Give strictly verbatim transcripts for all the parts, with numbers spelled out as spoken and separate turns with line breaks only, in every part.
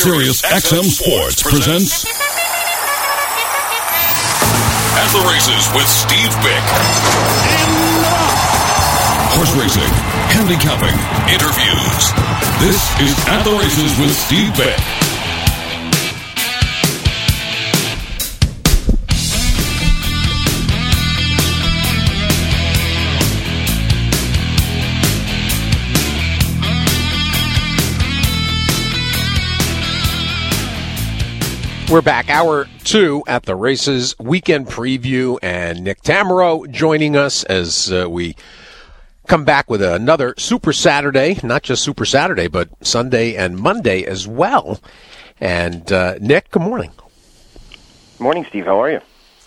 Sirius X M Sports presents At the Races with Steve Bick. Horse racing, handicapping, interviews. This is At the Races with Steve Bick.
We're back, hour two at the Races weekend preview, and Nick Tammaro joining us as uh, we come back with another Super Saturday, not just Super Saturday, but Sunday and Monday as well. And uh, Nick, good morning.
Morning, Steve. How are you?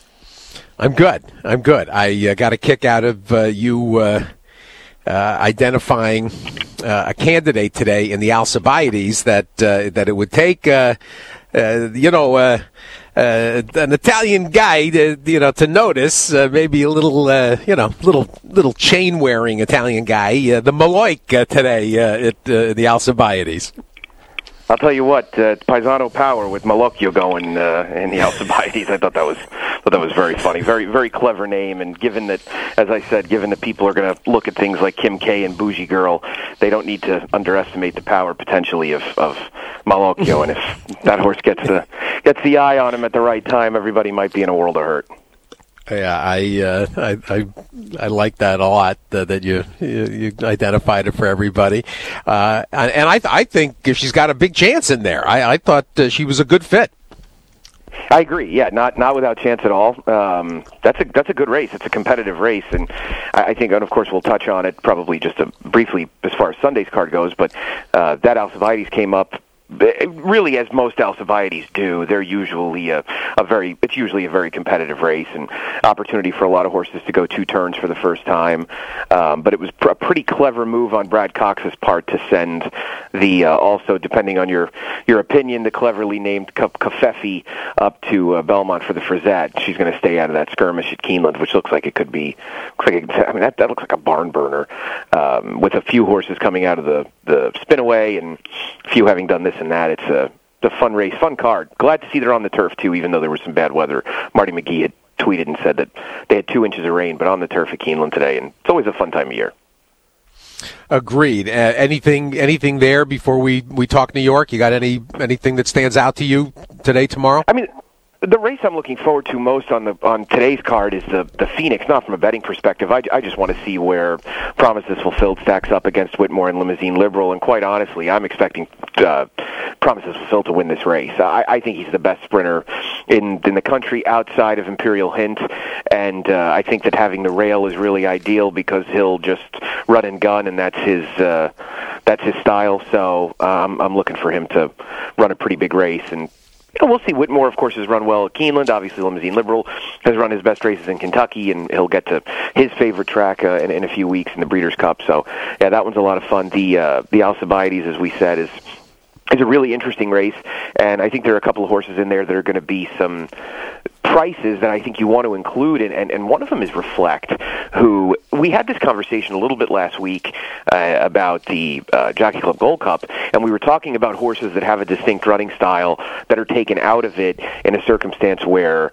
I'm good. I'm good. I uh, got a kick out of uh, you uh, uh, identifying uh, a candidate today in the Alcibiades that uh, that it would take. Uh, Uh, you know, uh, uh, an Italian guy, to, you know, to notice, uh, maybe a little, uh, you know, little little chain-wearing Italian guy, uh, the Maloik uh, today uh, at uh, the Alcibiades.
I'll tell you what, uh, Paisano Power with Malocchio going uh, in the Alcibiades. I thought that was thought that was very funny, very very clever name. And given that, as I said, given that people are going to look at things like Kim K and Bougie Girl, they don't need to underestimate the power potentially of, of Malocchio. And if that horse gets the gets the eye on him at the right time, everybody might be in a world of hurt.
Yeah, I, uh, I I I like that a lot. Uh, that you, you you identified it for everybody, uh, and I I think she's got a big chance in there. I I thought uh, she was a good fit.
I agree. Yeah, not not without chance at all. Um, that's a that's a good race. It's a competitive race, and I, I think, and of course, we'll touch on it probably just a, briefly as far as Sunday's card goes. But uh, that Alcibiades came up. Really, as most Alcibiades do, they're usually a, a very, it's usually a very competitive race and opportunity for a lot of horses to go two turns for the first time. Um, but it was a pretty clever move on Brad Cox's part to send the, uh, also, depending on your, your opinion, the cleverly named Covfefe up to uh, Belmont for the Frizette. She's going to stay out of that skirmish at Keeneland, which looks like it could be, looks like it, I mean, that, that looks like a barn burner, um, with a few horses coming out of the, the spinaway and a few having done this and that. It's a, a fun race, fun card. Glad to see they're on the turf, too, even though there was some bad weather. Marty McGee had tweeted and said that they had two inches of rain, but on the turf at Keeneland today, and it's always a fun time of year.
Agreed. Uh, anything anything there before we, we talk New York? You got any anything that stands out to you today, tomorrow?
I mean, the race I'm looking forward to most on the on today's card is the the Phoenix. Not from a betting perspective. I, I just want to see where Promises Fulfilled stacks up against Whitmore and Limousine Liberal. And quite honestly, I'm expecting uh, Promises Fulfilled to win this race. I, I think he's the best sprinter in in the country outside of Imperial Hint, and uh, I think that having the rail is really ideal because he'll just run and gun, and that's his uh, that's his style. So um, I'm looking for him to run a pretty big race. And you know, we'll see. Whitmore, of course, has run well at Keeneland. Obviously, Limousine Liberal has run his best races in Kentucky, and he'll get to his favorite track uh, in, in a few weeks in the Breeders' Cup. So, yeah, that one's a lot of fun. The uh, the Alcibiades, as we said, is is a really interesting race, and I think there are a couple of horses in there that are going to be some prices that I think you want to include, and, and, and one of them is Reflect, who we had this conversation a little bit last week uh, about the uh, Jockey Club Gold Cup, and we were talking about horses that have a distinct running style that are taken out of it in a circumstance where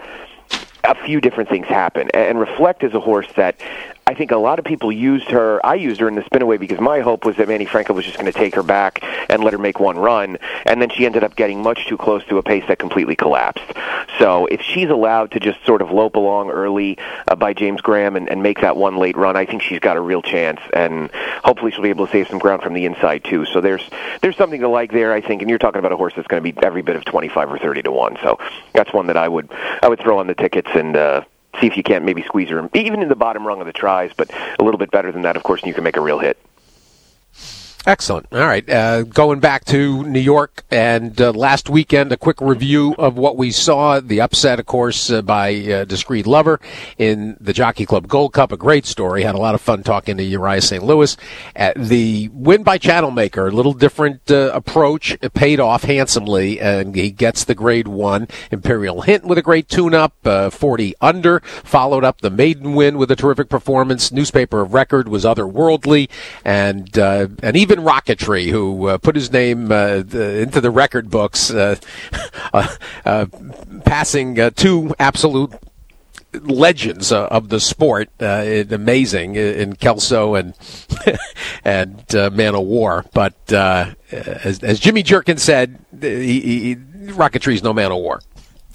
a few different things happen. And Reflect is a horse that I think a lot of people used her. I used her in the spinaway because my hope was that Manny Franco was just going to take her back and let her make one run, and then she ended up getting much too close to a pace that completely collapsed. So if she's allowed to just sort of lope along early uh, by James Graham and, and make that one late run, I think she's got a real chance, and hopefully she'll be able to save some ground from the inside too. So there's there's something to like there, I think, and you're talking about a horse that's going to be every bit of twenty-five or thirty to one. So that's one that I would I would throw on the tickets and uh, see if you can't maybe squeeze her, even in the bottom rung of the tries, but a little bit better than that, of course, and you can make a real hit.
Excellent. All right. Uh, going back to New York and uh, last weekend, a quick review of what we saw. The upset, of course, uh, by uh, Discreet Lover in the Jockey Club Gold Cup. A great story. Had a lot of fun talking to Uriah Saint Louis. Uh, the win by Channel Maker, a little different uh, approach. It paid off handsomely, and he gets the grade one. Imperial Hint with a great tune-up, uh, forty under. Followed up the maiden win with a terrific performance. Newspaper of Record was otherworldly, and uh, and even Stephen Rocketry, who uh, put his name uh, the, into the record books, uh, uh, uh, passing uh, two absolute legends uh, of the sport, uh, it, amazing in Kelso and and uh, Man of War. But uh, as, as Jimmy Jerkin said, he, he, Rocketry's no Man of War.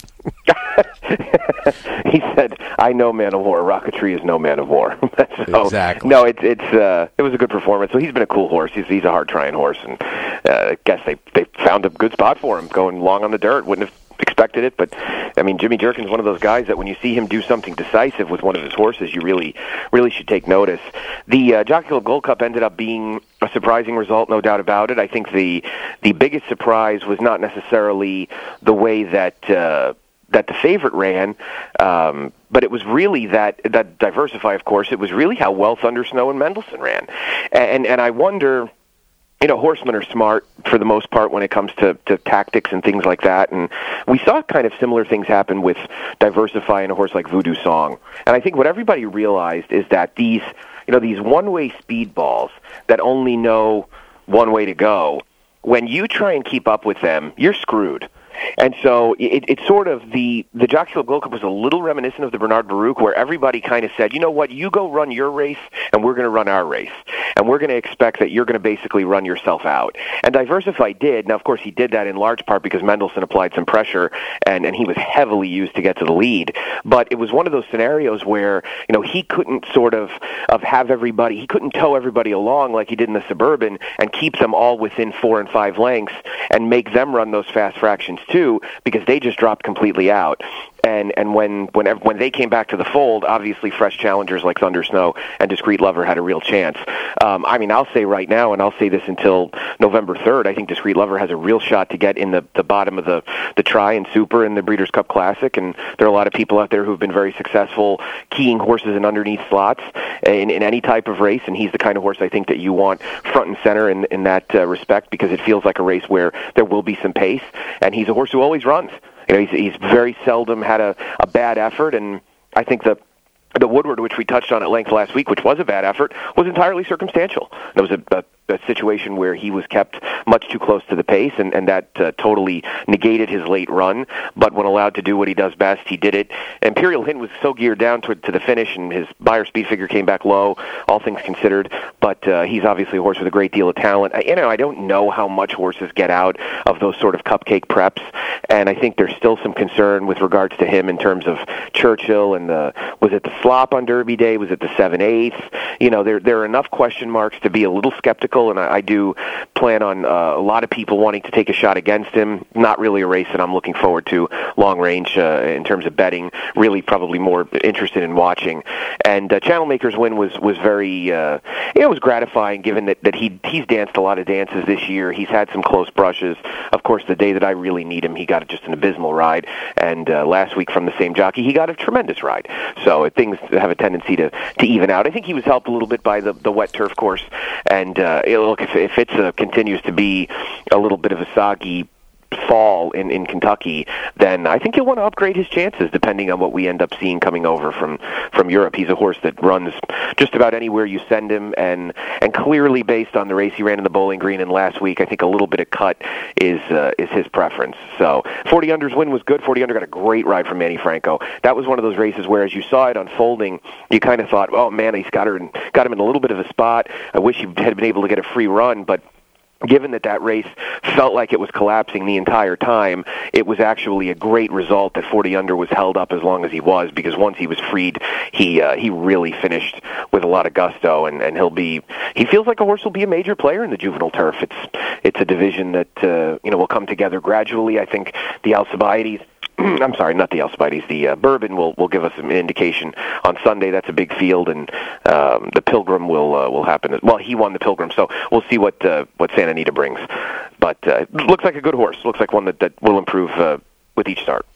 He said, "I know Man of War. Rocketry is no Man of War." so,
exactly.
No, it's it's uh, it was a good performance. So he's been a cool horse. He's he's a hard trying horse, and uh, I guess they they found a good spot for him, going long on the dirt. Wouldn't have expected it, but I mean, Jimmy Jerkin's one of those guys that when you see him do something decisive with one of his horses, you really, really should take notice. The uh, Jockey Club Gold Cup ended up being a surprising result, no doubt about it. I think the the biggest surprise was not necessarily the way that uh, that the favorite ran, um, but it was really that that Diversify, of course. It was really how well Thunder Snow and Mendelssohn ran, and and I wonder. You know, horsemen are smart for the most part when it comes to, to tactics and things like that. And we saw kind of similar things happen with Diversify and a horse like Voodoo Song. And I think what everybody realized is that these, you know, these one-way speed balls that only know one way to go, when you try and keep up with them, you're screwed. And so it, it's sort of the, the Jockey Club Gold Cup was a little reminiscent of the Bernard Baruch, where everybody kind of said, you know what, you go run your race, and we're going to run our race. And we're going to expect that you're going to basically run yourself out. And Diversify did. Now, of course, he did that in large part because Mendelssohn applied some pressure, and, and he was heavily used to get to the lead. But it was one of those scenarios where, you know, he couldn't sort of, of have everybody, he couldn't tow everybody along like he did in the Suburban and keep them all within four and five lengths and make them run those fast fractions too, because they just dropped completely out. And and when whenever, when they came back to the fold, obviously fresh challengers like Thunder Snow and Discreet Lover had a real chance. Um, I mean, I'll say right now, and I'll say this until November third, I think Discreet Lover has a real shot to get in the, the bottom of the, the Tri and Super in the Breeders' Cup Classic. And there are a lot of people out there who have been very successful keying horses in underneath slots in, in any type of race. And he's the kind of horse I think that you want front and center in, in that uh, respect, because it feels like a race where there will be some pace. And he's a horse who always runs. You know, he's, he's very seldom had a, a bad effort, and I think the the Woodward, which we touched on at length last week, which was a bad effort, was entirely circumstantial. It was a, a, a situation where he was kept much too close to the pace, and, and that uh, totally negated his late run. But when allowed to do what he does best, he did it. Imperial Hint was so geared down to, to the finish, and his Beyer speed figure came back low, all things considered. But uh, he's obviously a horse with a great deal of talent. I, you know, I don't know how much horses get out of those sort of cupcake preps, and I think there's still some concern with regards to him in terms of Churchill and the, was it the flop on Derby Day? Was it the seven eighths? You know, there there are enough question marks to be a little skeptical, and I, I do plan on uh, a lot of people wanting to take a shot against him. Not really a race that I'm looking forward to long range uh, in terms of betting. Really, probably more interested in watching. And uh, Channel Maker's win was was very, uh, it was gratifying, given that that he he's danced a lot of dances this year. He's had some close brushes. Of course, the day that I really need him, he got just an abysmal ride. And uh, last week from the same jockey, he got a tremendous ride. So uh, things have a tendency to, to even out. I think he was helped a little bit by the, the wet turf course. And uh, look, if, if it uh, continues to be a little bit of a soggy fall in, in Kentucky, then I think he'll want to upgrade his chances depending on what we end up seeing coming over from, from Europe. He's a horse that runs just about anywhere you send him, and and clearly based on the race he ran in the Bowling Green and last week, I think a little bit of cut is uh, is his preference. So forty under's win was good. forty under got a great ride from Manny Franco. That was one of those races where, as you saw it unfolding, you kind of thought, oh man, he's got her in, got him in a little bit of a spot. I wish he had been able to get a free run, but given that that race felt like it was collapsing the entire time, it was actually a great result that forty under was held up as long as he was, because once he was freed, he uh, he really finished with a lot of gusto, and, and he'll be he feels like a horse will be a major player in the juvenile turf. It's it's a division that uh, you know will come together gradually. I think the Alcibiades I'm sorry, not the Alcibiades. The uh, Bourbon will will give us an indication on Sunday. That's a big field, and um, the Pilgrim will uh, will happen. Well, he won the Pilgrim, so we'll see what uh, what Santa Anita brings. But uh, looks like a good horse. Looks like one that, that will improve uh, with each start.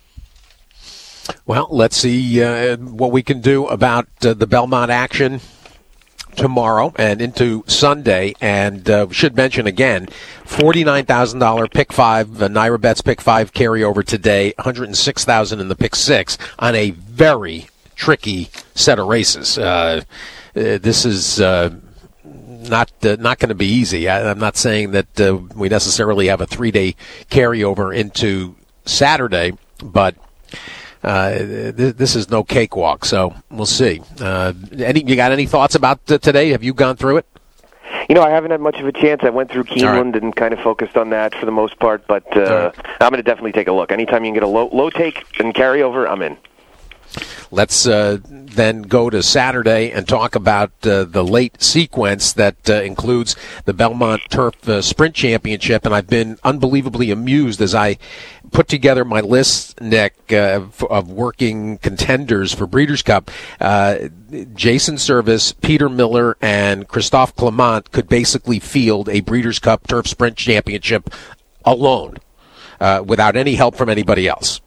Well, let's see uh, what we can do about uh, the Belmont action tomorrow and into Sunday. And uh, we should mention again, forty-nine thousand dollars pick five, uh, Naira Bets pick five carryover today, one hundred six thousand dollars in the pick six on a very tricky set of races. Uh, uh, this is uh, not uh, not going to be easy. I, I'm not saying that uh, we necessarily have a three-day carryover into Saturday, but uh, th- this is no cakewalk, so we'll see. Uh, any, you got any thoughts about uh, today? Have you gone through it?
You know, I haven't had much of a chance. I went through Keeneland right. and kind of focused on that for the most part, but uh, right. I'm going to definitely take a look. Anytime you can get a low, low take and carryover, I'm in.
Let's uh, then go to Saturday and talk about uh, the late sequence that uh, includes the Belmont Turf uh, Sprint Championship, and I've been unbelievably amused as I put together my list, Nick, uh, of working contenders for Breeders' Cup. Uh, Jason Service, Peter Miller, and Christophe Clement could basically field a Breeders' Cup Turf Sprint Championship alone, uh, without any help from anybody else.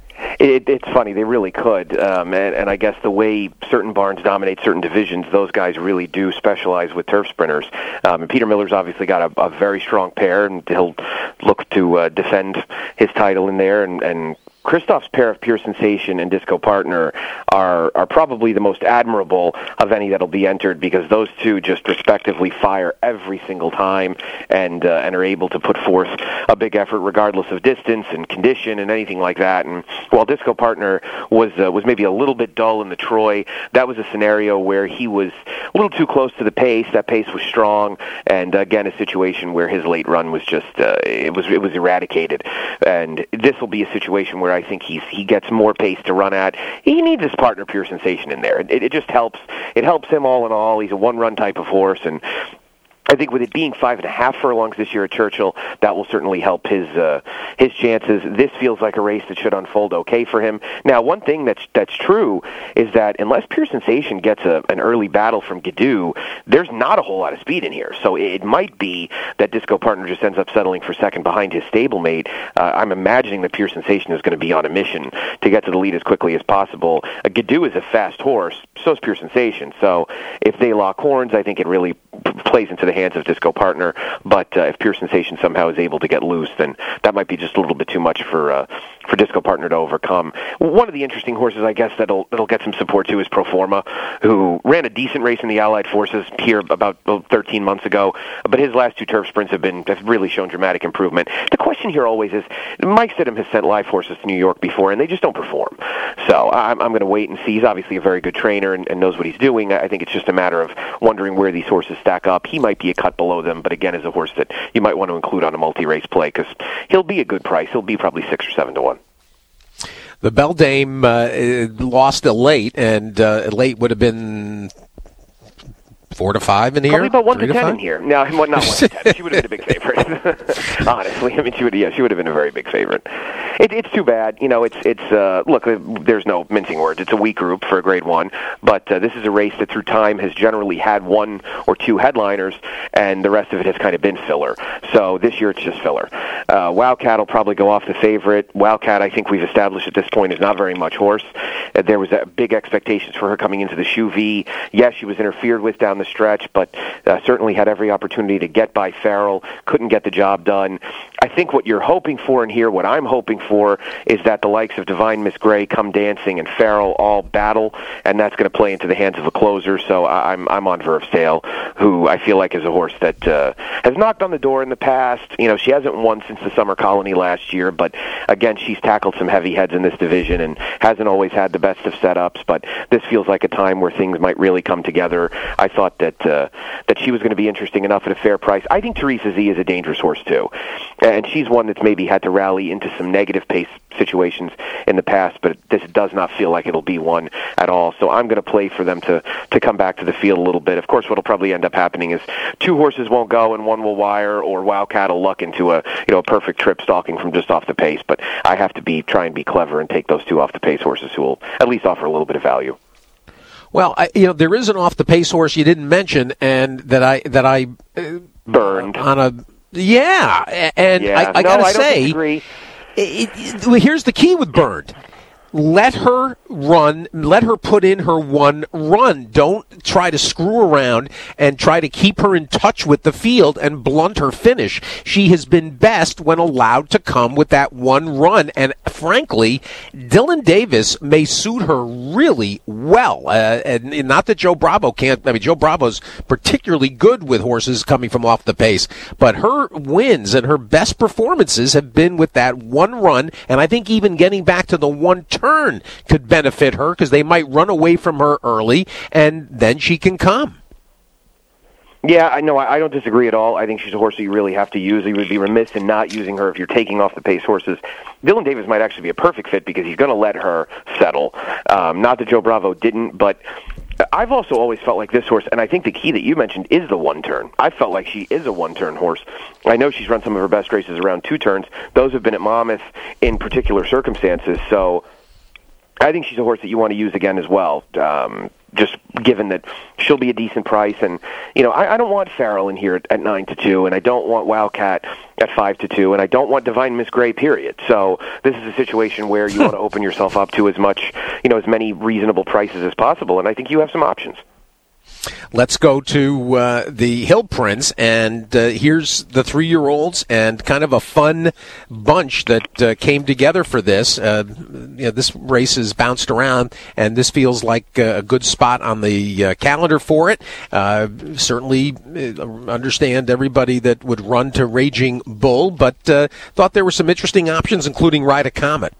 It, it's funny, they really could, um, and, and I guess the way certain barns dominate certain divisions, those guys really do specialize with turf sprinters. Um, and Peter Miller's obviously got a, a very strong pair, and he'll look to uh, defend his title in there, and, and Christophe's pair of Pure Sensation and Disco Partner are are probably the most admirable of any that'll be entered, because those two just respectively fire every single time and uh, and are able to put forth a big effort regardless of distance and condition and anything like that. And while Disco Partner was uh, was maybe a little bit dull in the Troy, that was a scenario where he was a little too close to the pace. That pace was strong, and again, a situation where his late run was just uh, it was it was eradicated. And this will be a situation where I think he's he gets more pace to run at. He needs his partner Pure Sensation in there. It, it just helps. It helps him all in all. He's a one-run type of horse, and I think with it being five and a half furlongs this year at Churchill, that will certainly help his uh, his chances. This feels like a race that should unfold okay for him. Now, one thing that's that's true is that unless Pure Sensation gets a, an early battle from Gadoo, there's not a whole lot of speed in here. So it might be that Disco Partner just ends up settling for second behind his stablemate. Uh, I'm imagining that Pure Sensation is going to be on a mission to get to the lead as quickly as possible. Uh, Gadoo is a fast horse, so is Pure Sensation. So if they lock horns, I think it really p- plays into the hands of Disco Partner, but uh, if Pure Sensation somehow is able to get loose, then that might be just a little bit too much for uh, for Disco Partner to overcome. One of the interesting horses, I guess, that'll that'll get some support too is Proforma, who ran a decent race in the Allied Forces here about thirteen months ago, but his last two turf sprints have been have really shown dramatic improvement. The question here always is, Mike Stidham has sent live horses to New York before, and they just don't perform. So I'm, I'm going to wait and see. He's obviously a very good trainer and, and knows what he's doing. I think it's just a matter of wondering where these horses stack up. He might be a cut below them, but again, is a horse that you might want to include on a multi-race play, because he'll be a good price. He'll be probably six or seven to one.
The Beldame uh, lost a late, and uh, late would have been four to five in here.
Probably about one to, to ten
five?
in here. No, not one to ten. She would have been a big favorite. Honestly, I mean, she would. Yeah, she would have been a very big favorite. It, it's too bad. You know, it's it's. Uh, look, there's no mincing words. It's a weak group for a Grade One, but uh, this is a race that through time has generally had one or two headliners, and the rest of it has kind of been filler. So this year it's just filler. Uh, Wildcat will probably go off the favorite. Wildcat, I think we've established at this point, is not very much horse. Uh, there was uh, big expectations for her coming into the Shoe V. Yes, she was interfered with down the stretch, but uh, certainly had every opportunity to get by Farrell, couldn't get the job done. I think what you're hoping for in here, what I'm hoping for, is that the likes of Divine Miss Gray, Come Dancing, and Farrell all battle, and that's going to play into the hands of a closer. So I'm I'm on Verve's Tale, who I feel like is a horse that uh, has knocked on the door in the past. You know, she hasn't won since the Summer Colony last year, but again, she's tackled some heavy heads in this division and hasn't always had the best of setups, but this feels like a time where things might really come together. I thought that uh, that she was going to be interesting enough at a fair price. I think Teresa Z is a dangerous horse too, and she's one that's maybe had to rally into some negative pace situations in the past, but this does not feel like it'll be one at all. So I'm going to play for them to to come back to the field a little bit. Of course, what'll probably end up happening is two horses won't go and one will wire, or Wildcat will luck into a you know a perfect trip stalking from just off the pace. But I have to be try and be clever and take those two off the pace horses who will at least offer a little bit of value.
Well, I, you know, there is an off the pace horse you didn't mention, and that I that I uh,
burned
on a yeah, and
yeah.
I, I
no,
gotta
I don't
say,
disagree.
It, it, well, here's the key with Burned. Let her run, let her put in her one run. Don't try to screw around and try to keep her in touch with the field and blunt her finish. She has been best when allowed to come with that one run, and frankly, Dylan Davis may suit her really well. Uh, and, and not that Joe Bravo can't. I mean, Joe Bravo's particularly good with horses coming from off the pace, but her wins and her best performances have been with that one run, and I think even getting back to the one turn could benefit her because they might run away from her early, and then she can come.
Yeah, I know. I don't disagree at all. I think she's a horse that you really have to use. You would be remiss in not using her if you're taking off the pace horses. Dylan Davis might actually be a perfect fit because he's going to let her settle. Um, not that Joe Bravo didn't, but I've also always felt like this horse, and I think the key that you mentioned is the one turn. I felt like she is a one-turn horse. I know she's run some of her best races around two turns. Those have been at Monmouth in particular circumstances, so I think she's a horse that you want to use again as well, um, just given that she'll be a decent price. And, you know, I, I don't want Farrell in here at, at nine to two, and I don't want Wildcat at five to two, and I don't want Divine Miss Gray, period. So this is a situation where you want to open yourself up to as much, you know, as many reasonable prices as possible, and I think you have some options.
Let's go to uh, the Hill Prince, and uh, here's the three-year-olds and kind of a fun bunch that uh, came together for this. Uh, you know, this race has bounced around, and this feels like a good spot on the uh, calendar for it. Uh, certainly understand everybody that would run to Raging Bull, but uh, thought there were some interesting options, including Ride a Comet.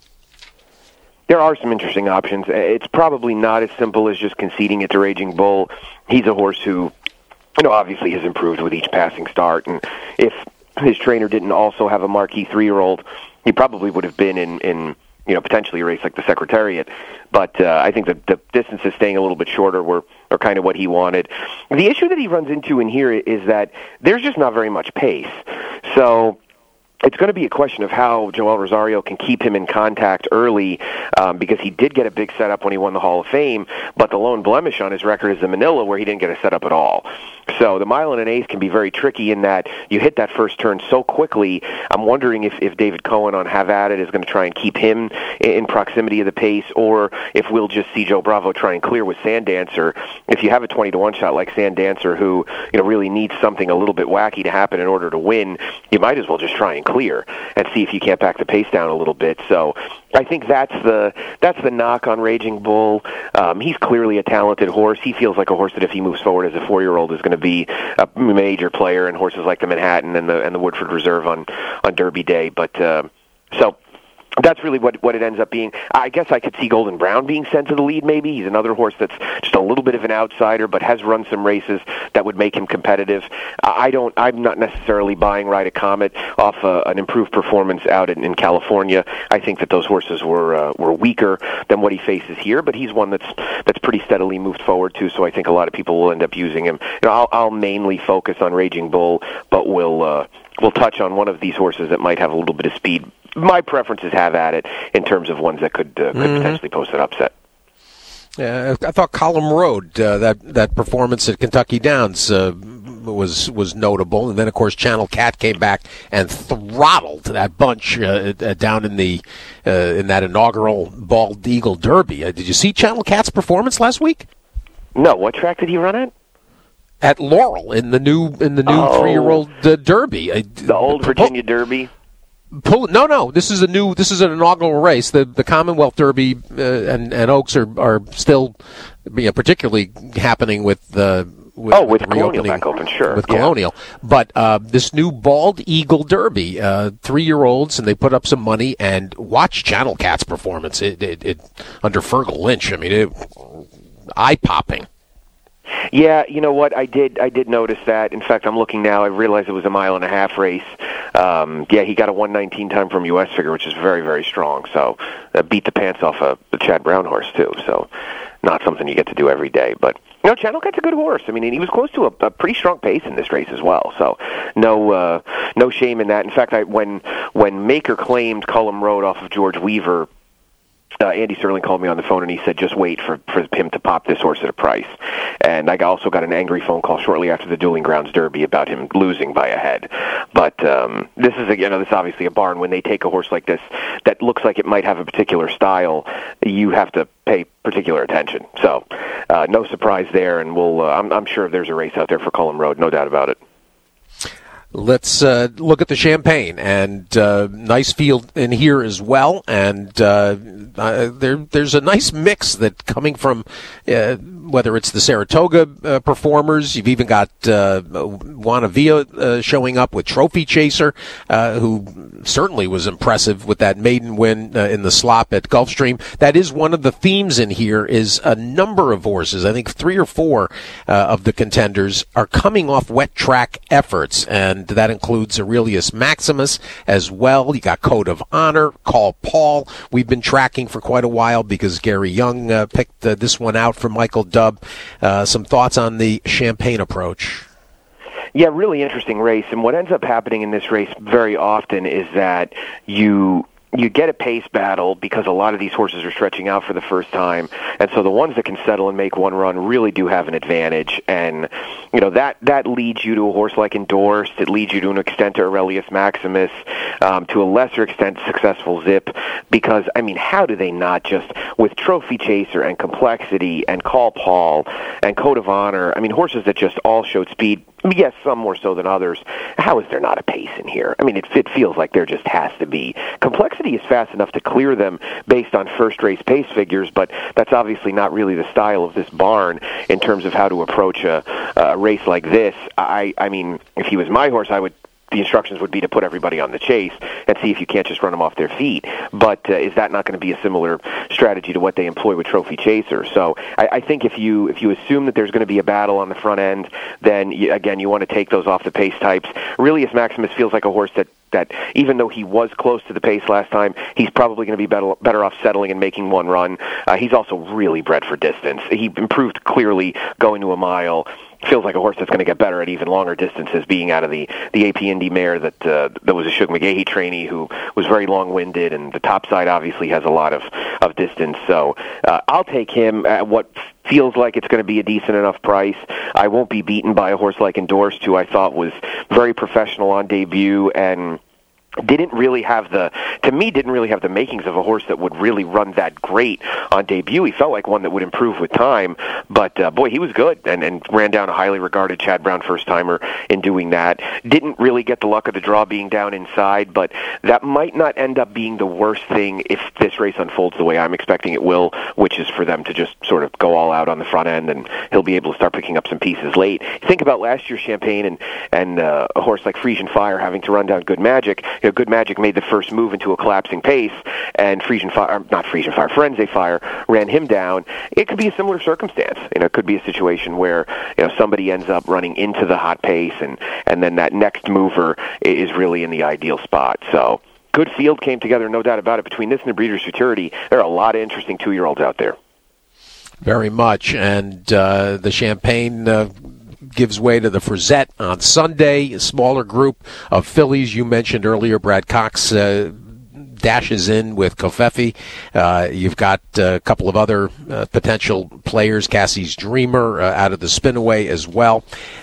There are some interesting options. It's probably not as simple as just conceding it to Raging Bull. He's a horse who, you know, obviously has improved with each passing start. And if his trainer didn't also have a marquee three-year-old, he probably would have been in, in you know, potentially a race like the Secretariat. But uh, I think that the distances staying a little bit shorter were, are kind of what he wanted. The issue that he runs into in here is that there's just not very much pace. So it's going to be a question of how Joel Rosario can keep him in contact early, um, because he did get a big setup when he won the Hall of Fame, but the lone blemish on his record is the Manila, where he didn't get a setup at all. So the mile and an eighth can be very tricky in that you hit that first turn so quickly. I'm wondering if, if David Cohen on Have At It is going to try and keep him in proximity of the pace, or if we'll just see Joe Bravo try and clear with Sand Dancer. If you have a twenty to one shot like Sand Dancer, who, you know, really needs something a little bit wacky to happen in order to win, you might as well just try and clear and see if you can't back the pace down a little bit. So I think that's the that's the knock on Raging Bull. Um, he's clearly a talented horse. He feels like a horse that if he moves forward as a four-year-old is going to be a major player in horses like the Manhattan and the and the Woodford Reserve on on Derby Day. But uh, so. That's really what what it ends up being. I guess I could see Golden Brown being sent to the lead, maybe. He's another horse that's just a little bit of an outsider, but has run some races that would make him competitive. I don't, I'm not necessarily buying Ride a Comet off uh, an improved performance out in, in California. I think that those horses were uh, were weaker than what he faces here, but he's one that's that's pretty steadily moved forward, too, so I think a lot of people will end up using him. You know, I'll, I'll mainly focus on Raging Bull, but we'll, uh, we'll touch on one of these horses that might have a little bit of speed. My preferences Have At It in terms of ones that could uh, could mm-hmm. potentially post an upset.
Yeah, I thought Column Road, uh, that that performance at Kentucky Downs uh, was was notable, and then of course Channel Cat came back and throttled that bunch uh, uh, down in the uh, in that inaugural Bald Eagle Derby. Uh, did you see Channel Cat's performance last week?
No, what track did he run at?
At Laurel in the new in the new
oh,
three-year-old uh, Derby, uh,
the old Virginia po- Derby.
Pull, no, no. This is a new. This is an inaugural race. The the Commonwealth Derby uh, and and Oaks are are still, you know, particularly happening with the. With,
oh, with,
with
Colonial back open, sure.
With
yeah.
Colonial. But uh, this new Bald Eagle Derby, uh, three-year-olds, and they put up some money, and watch Channel Cat's performance it, it, it under Fergal Lynch. I mean, it, eye-popping.
Yeah, you know what? I did. I did notice that. In fact, I'm looking now. I realized it was a mile and a half race. Um, yeah, he got a one nineteen time from U S figure, which is very, very strong. So, uh, beat the pants off a the Chad Brown horse too. So, not something you get to do every day. But you know, Channel Cat's a good horse. I mean, he was close to a, a pretty strong pace in this race as well. So, no, uh, no shame in that. In fact, I, when when Maker claimed Cullum Road off of George Weaver, Uh, Andy Sterling called me on the phone and he said, just wait for, for him to pop this horse at a price. And I also got an angry phone call shortly after the Dueling Grounds Derby about him losing by a head. But um, this is, a, you know, this is obviously a barn. When they take a horse like this that looks like it might have a particular style, you have to pay particular attention. So uh, no surprise there, and we'll, uh, I'm, I'm sure there's a race out there for Cullum Road, no doubt about it.
Let's uh, look at the Champaign, and uh, nice field in here as well. And uh, uh, there, there's a nice mix that coming from uh, whether it's the Saratoga uh, performers. You've even got uh, Juana Villa uh, showing up with Trophy Chaser, uh, who certainly was impressive with that maiden win uh, in the slop at Gulfstream. That is one of the themes in here. Is a number of horses. I think three or four uh, of the contenders are coming off wet track efforts, and that includes Aurelius Maximus as well. You got Code of Honor, Call Paul. We've been tracking for quite a while because Gary Young uh, picked uh, this one out for Michael Dubb. Uh, some thoughts on the Champaign approach?
Yeah, really interesting race. And what ends up happening in this race very often is that you you get a pace battle because a lot of these horses are stretching out for the first time, and so the ones that can settle and make one run really do have an advantage. And you know that that leads you to a horse like Endorsed. It leads you to an extent to Aurelius Maximus, um, to a lesser extent Successful Zip. Because I mean, how do they not just with Trophy Chaser and Complexity and Call Paul and Code of Honor? I mean, horses that just all showed speed. Yes, some more so than others. How is there not a pace in here? I mean, it, it feels like there just has to be. Complexity is fast enough to clear them based on first race pace figures, but that's obviously not really the style of this barn in terms of how to approach a, a race like this. I, I mean, if he was my horse, I would. The instructions would be to put everybody on the chase and see if you can't just run them off their feet. But uh, is that not going to be a similar strategy to what they employ with Trophy Chaser? So I, I think if you if you assume that there's going to be a battle on the front end, then you, again you want to take those off the pace types. Aurelius Maximus feels like a horse that. that even though he was close to the pace last time, he's probably going to be better, better off settling and making one run. Uh, he's also really bred for distance. He improved clearly going to a mile. Feels like a horse that's going to get better at even longer distances, being out of the, the A P Indy mare that uh, that was a Shug McGahee trainee who was very long-winded, and the top side obviously has a lot of, of distance. So uh, I'll take him at what feels like it's going to be a decent enough price. I won't be beaten by a horse like Endorsed, who I thought was very professional on debut and didn't really have the, to me, didn't really have the makings of a horse that would really run that great on debut. He felt like one that would improve with time, but uh, boy, he was good and, and ran down a highly regarded Chad Brown first-timer in doing that. Didn't really get the luck of the draw being down inside, but that might not end up being the worst thing if this race unfolds the way I'm expecting it will, which is for them to just sort of go all out on the front end, and he'll be able to start picking up some pieces late. Think about last year's Champaign and, and uh, a horse like Frisian Fire having to run down Good Magic. You know, Good Magic made the first move into a collapsing pace, and Frisian Fire, not Frisian Fire, Firenze Fire ran him down. It could be a similar circumstance. You know, it could be a situation where you know somebody ends up running into the hot pace, and and then that next mover is really in the ideal spot. So good field came together, no doubt about it. Between this and the Breeders' Futurity, there are a lot of interesting two-year-olds out there.
Very much, and uh, the Champaign Uh gives way to the Frizette on Sunday. A smaller group of fillies. You mentioned earlier, Brad Cox uh, dashes in with Kofefi. Uh, you've got uh, a couple of other uh, potential players, Cassie's Dreamer uh, out of the Spinaway as well.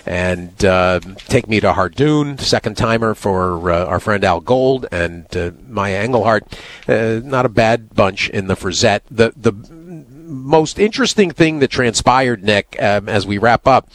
And uh, Take Me to Hardoon, second timer for uh, our friend Al Gold and uh, Maya Engelhardt. Uh, not a bad bunch in the Frizette. The, the most interesting thing that transpired, Nick, um, as we wrap up,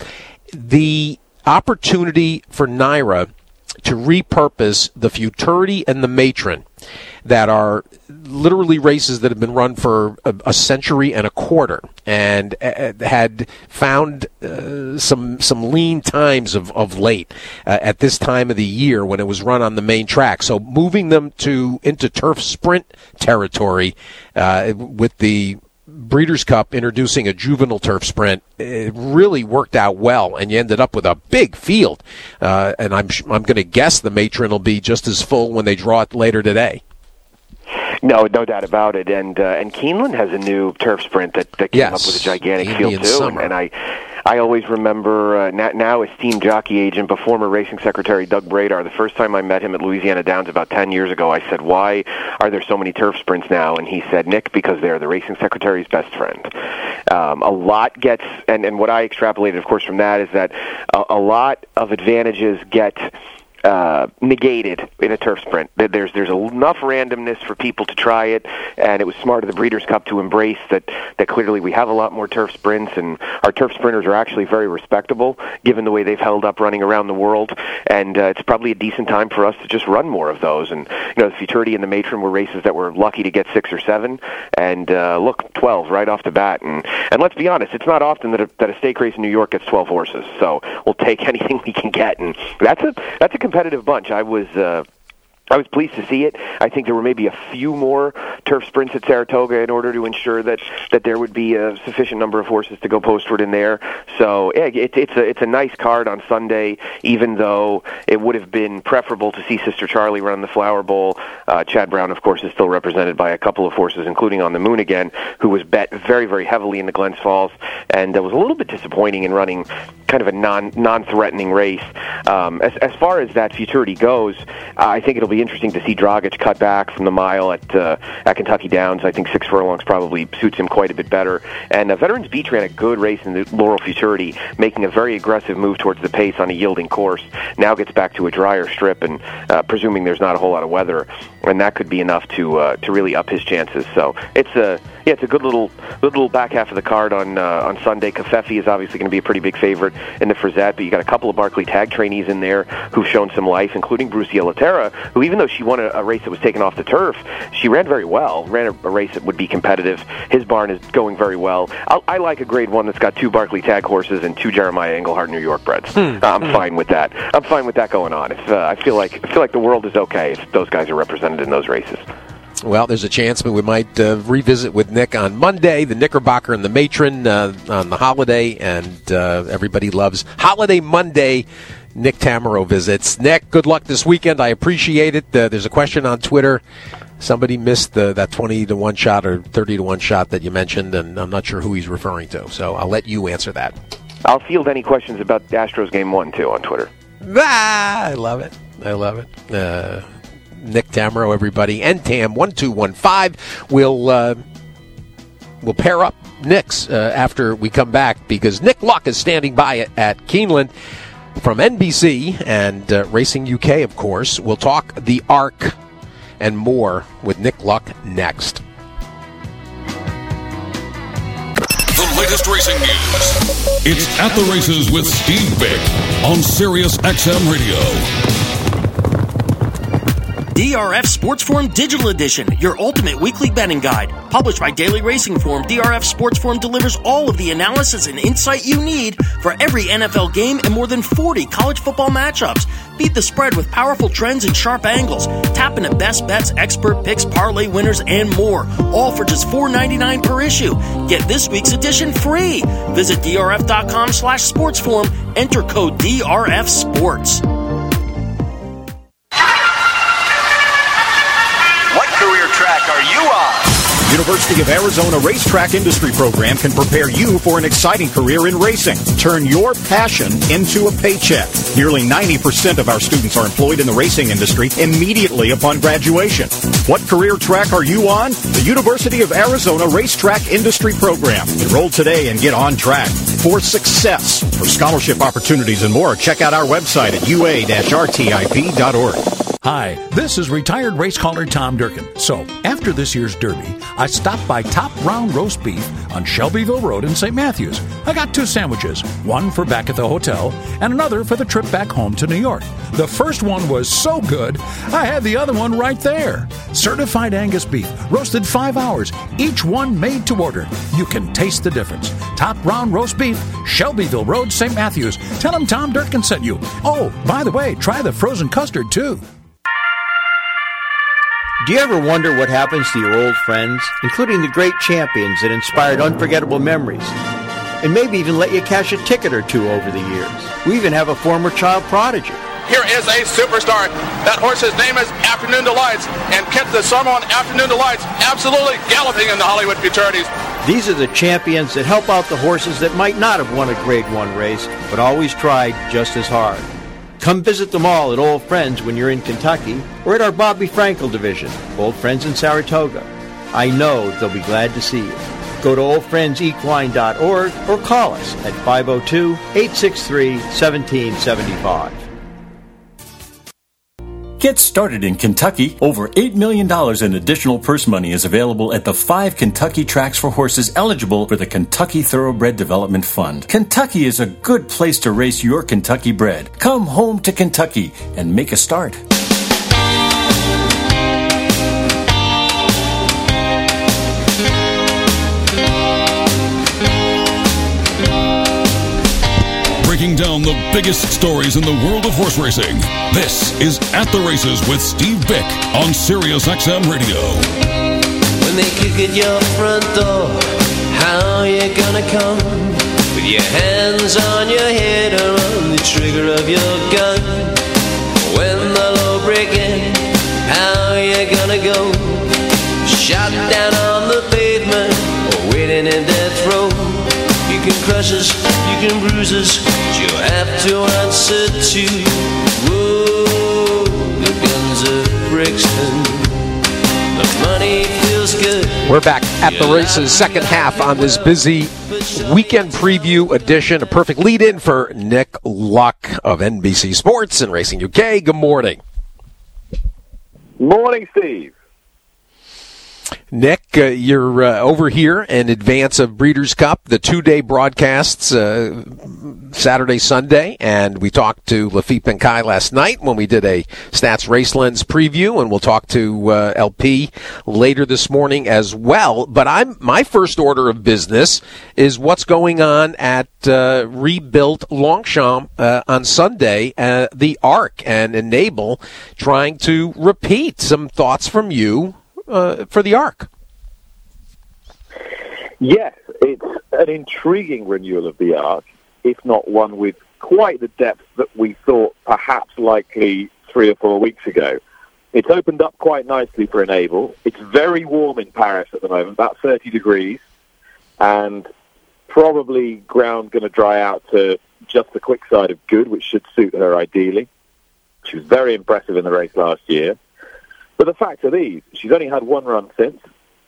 the opportunity for Naira to repurpose the Futurity and the Matron, that are literally races that have been run for a, a century and a quarter, and uh, had found uh, some some lean times of, of late uh, at this time of the year when it was run on the main track. So moving them to into turf sprint territory uh, with the Breeders' Cup introducing a juvenile turf sprint, it really worked out well, and you ended up with a big field. Uh, and I'm I'm going to guess the Matron will be just as full when they draw it later today.
No, no doubt about it. And uh, and Keeneland has a new turf sprint that, that came
yes,
up with a gigantic
Indian
field too.
Summer.
And, and I I always remember uh, now, now esteemed jockey agent, but former racing secretary Doug Bradar. The first time I met him at Louisiana Downs about ten years ago, I said, "Why are there so many turf sprints now?" And he said, "Nick, because they're the racing secretary's best friend." Um, a lot gets, and, and what I extrapolated, of course, from that is that a, a lot of advantages get uh, negated in a turf sprint. There's there's enough randomness for people to try it, and it was smart of the Breeders' Cup to embrace that, that clearly we have a lot more turf sprints, and our turf sprinters are actually very respectable, given the way they've held up running around the world, and uh, it's probably a decent time for us to just run more of those. And, you know, the Futurity and the Matron were races that were lucky to get six or seven, and uh, look, twelve right off the bat. And, and let's be honest, it's not often that a, that a stake race in New York gets twelve horses, so we'll take anything we can get, and that's a that's a competitive bunch. I was uh, I was pleased to see it. I think there were maybe a few more turf sprints at Saratoga in order to ensure that, that there would be a sufficient number of horses to go postward in there. So yeah, it, it's a it's a nice card on Sunday, even though it would have been preferable to see Sister Charlie run the Flower Bowl. Uh, Chad Brown, of course, is still represented by a couple of horses, including On the Moon again, who was bet very, very heavily in the Glens Falls, and uh, was a little bit disappointing in running kind of a non, non-threatening race. Um, as, as far as that Futurity goes, uh, I think it'll be interesting to see Dragic cut back from the mile at uh, at Kentucky Downs. I think six furlongs probably suits him quite a bit better. And uh, Veterans Beach ran a good race in the Laurel Futurity, making a very aggressive move towards the pace on a yielding course. Now gets back to a drier strip, and uh, presuming there's not a whole lot of weather, and that could be enough to uh, to really up his chances. So it's a yeah, it's a good little good little back half of the card on uh, on Sunday. Covfefe is obviously going to be a pretty big favorite in the Frizette, but you got a couple of Barclay Tag trainees in there who've shown some life, including Brucia Laterra, who, even though she won a, a race that was taken off the turf, she ran very well, ran a, a race that would be competitive. His barn is going very well. I'll, I like a grade one that's got two Barclay Tag horses and two Jeremiah Englehart New York breds. Hmm. Uh, I'm hmm. fine with that. I'm fine with that going on. If, uh, I feel like I feel like the world is okay if those guys are represented in those races.
Well, there's a chance we might uh, revisit with Nick on Monday, the Knickerbocker and the Matron uh, on the holiday, and uh, everybody loves Holiday Monday. Nick Tamero visits. Nick, good luck this weekend. I appreciate it. Uh, there's a question on Twitter. Somebody missed the, that twenty to one shot or thirty to one shot that you mentioned, and I'm not sure who he's referring to, so I'll let you answer that.
I'll field any questions about Astros Game one, too, on Twitter.
Ah, I love it. I love it. Uh, Nick Tamero, everybody. N T A M one two one five. We'll, uh, we'll pair up Nick's uh, after we come back, because Nick Luck is standing by at, at Keeneland from N B C and uh, Racing U K, of course. We'll talk the ARC and more with Nick Luck next.
The latest racing news. It's At the Races with Steve Bick on Sirius X M Radio.
D R F Sports Forum Digital Edition, your ultimate weekly betting guide. Published by Daily Racing Form, D R F Sports Forum delivers all of the analysis and insight you need for every N F L game and more than forty college football matchups. Beat the spread with powerful trends and sharp angles. Tap into best bets, expert picks, parlay winners, and more. All for just four dollars and ninety-nine cents per issue. Get this week's edition free. Visit drf.com slash sportsforum. Enter code D R F Sports.
Track are you on? University of Arizona Racetrack Industry Program can prepare you for an exciting career in racing. Turn your passion into a paycheck. Nearly ninety percent of our students are employed in the racing industry immediately upon graduation. What career track are you on? The University of Arizona Racetrack Industry Program. Enroll today and get on track for success. For scholarship opportunities and more, check out our website at u a dash r t i p dot org.
Hi, this is retired race caller Tom Durkin. So, after this year's Derby, I stopped by Top Round Roast Beef on Shelbyville Road in Saint Matthews. I got two sandwiches, one for back at the hotel and another for the trip back home to New York. The first one was so good, I had the other one right there. Certified Angus beef, roasted five hours, each one made to order. You can taste the difference. Top Round Roast Beef, Shelbyville Road, Saint Matthews. Tell them Tom Durkin sent you. Oh, by the way, try the frozen custard, too.
Do you ever wonder what happens to your old friends, including the great champions that inspired unforgettable memories, and maybe even let you cash a ticket or two over the years? We even have a former child prodigy.
Here is a superstar. That horse's name is Afternoon Delights, and Kent the Summer on Afternoon Delights absolutely galloping in the Hollywood Futurities.
These are the champions that help out the horses that might not have won a Grade One race, but always tried just as hard. Come visit them all at Old Friends when you're in Kentucky, or at our Bobby Frankel division, Old Friends in Saratoga. I know they'll be glad to see you. Go to old friends equine dot org or call us at five oh two, eight six three, one seven seven five.
Get started in Kentucky. Over eight million dollars in additional purse money is available at the five Kentucky tracks for horses eligible for the Kentucky Thoroughbred Development Fund. Kentucky is a good place to race your Kentucky bred. Come home to Kentucky and make a start.
Breaking down the biggest stories in the world of horse racing. This is At the Races with Steve Bick on Sirius X M Radio.
When they kick at your front door, how you gonna come? With your hands on your head or on the trigger of your gun? When the law break in, how you gonna go? Shot down on the pavement or waiting in death row? You can crush us, you can bruise us, but you have to answer to. Whoa, the guns of Brixton, the money feels good.
We're back at the races, second half on this busy weekend preview edition. A perfect lead-in for Nick Luck of N B C Sports and Racing U K. Good morning.
Morning, Steve.
Nick, uh, you're uh, over here in advance of Breeders' Cup, the two-day broadcasts, uh, Saturday, Sunday, and we talked to Lafitte Benkai last night when we did a Stats Race Lens preview, and we'll talk to uh, L P later this morning as well. But I'm my first order of business is what's going on at uh, rebuilt Longchamp uh, on Sunday, uh, the Arc, and Enable trying to repeat. Some thoughts from you Uh, for the Arc.
Yes, it's an intriguing renewal of the Arc, if not one with quite the depth that we thought perhaps likely three or four weeks ago. It's opened up quite nicely for Enable. It's very warm in Paris at the moment, about thirty degrees, and probably ground going to dry out to just the quick side of good, which should suit her ideally. She was very impressive in the race last year. But the fact of these, she's only had one run since,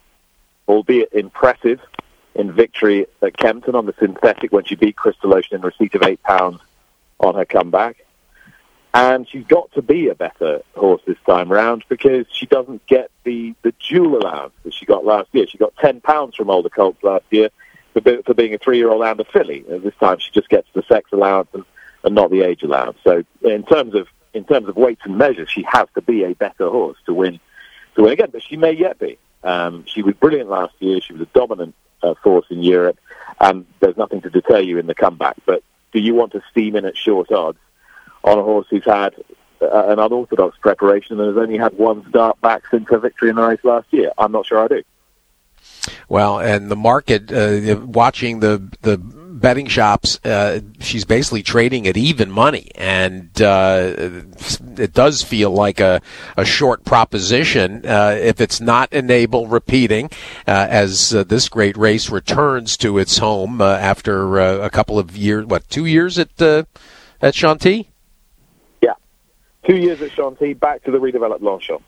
albeit impressive, in victory at Kempton on the synthetic when she beat Crystal Ocean in receipt of eight pounds on her comeback. And she's got to be a better horse this time round because she doesn't get the, the dual allowance that she got last year. She got ten pounds from Older Colts last year for, for being a three-year-old and a filly. And this time she just gets the sex allowance and, and not the age allowance. So in terms of In terms of weights and measures, she has to be a better horse to win to win again, but she may yet be. Um, she was brilliant last year. She was a dominant uh, force in Europe, and there's nothing to deter you in the comeback. But do you want to steam in at short odds on a horse who's had uh, an unorthodox preparation and has only had one start back since her victory in the race last year? I'm not sure I do.
Well, and the market, uh, watching the the betting shops, uh, she's basically trading at even money, and uh, it does feel like a, a short proposition uh, if it's not Enable repeating uh, as uh, this great race returns to its home uh, after uh, a couple of years, what, two years at uh, at Chantilly?
Yeah, two years at Chantilly, back to the redeveloped Longchamp.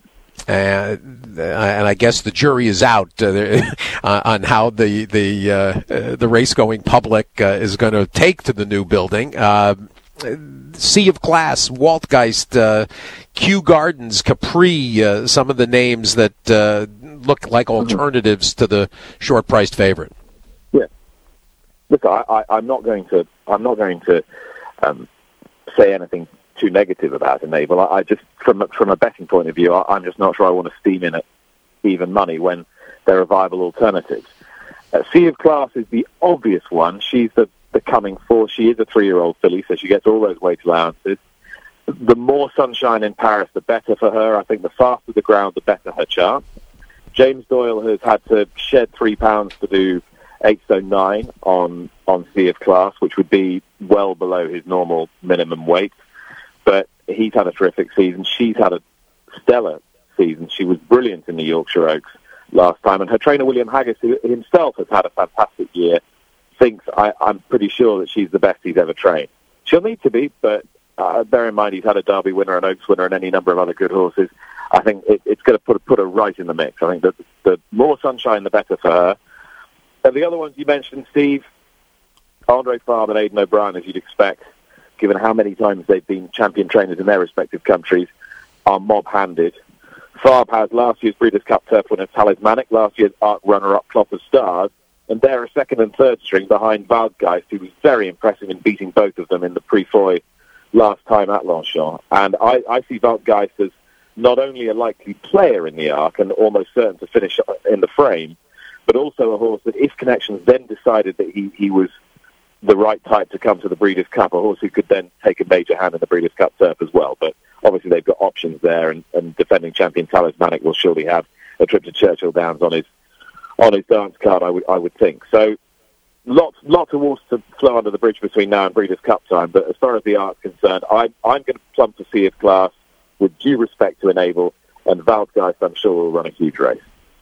Uh, and I guess the jury is out uh, on how the the uh, uh, the race going public uh, is going to take to the new building. Uh, Sea of Glass, Waltgeist, uh, Kew Gardens, Capri, uh, some of the names that uh, look like alternatives to the short-priced favorite.
Yeah, look, I, I, I'm not going to I'm not going to um, say anything too negative about Enable. I, I just, from from a betting point of view, I, I'm just not sure I want to steam in at even money when there are viable alternatives. Uh, Sea of Class is the obvious one. She's the, the coming force. She is a three-year-old filly, so she gets all those weight allowances. The more sunshine in Paris, the better for her. I think the faster the ground, the better her chance. James Doyle has had to shed three pounds to do eight stone nine on, on Sea of Class, which would be well below his normal minimum weight. But he's had a terrific season. She's had a stellar season. She was brilliant in the Yorkshire Oaks last time. And her trainer, William Haggis, who himself has had a fantastic year, thinks, I, I'm pretty sure that she's the best he's ever trained. She'll need to be, but uh, bear in mind he's had a Derby winner, an Oaks winner, and any number of other good horses. I think it, it's going to put, put her right in the mix. I think that the more sunshine, the better for her. And the other ones you mentioned, Steve, Andre Farm and Aidan O'Brien, as you'd expect, given how many times they've been champion trainers in their respective countries. are mob-handed. Farb has last year's Breeders' Cup turf winner Talismanic, last year's Arc runner-up Cloth of Stars, and they're a second and third string behind Waldgeist, who was very impressive in beating both of them in the Prix last time at Longchamp. And I, I see Waldgeist as not only a likely player in the Arc and almost certain to finish in the frame, but also a horse that if Connections then decided that he, he was the right type to come to the Breeders' Cup, a horse who could then take a major hand in the Breeders' Cup turf as well. But obviously they've got options there, and, and defending champion Talismanic will surely have a trip to Churchill Downs on his on his dance card, I would I would think. So lots lots of water to flow under the bridge between now and Breeders' Cup time. But as far as the Arc's concerned, I, I'm going to plump to see his class with due respect to Enable, and Waldgeist, I'm sure, will run a huge race.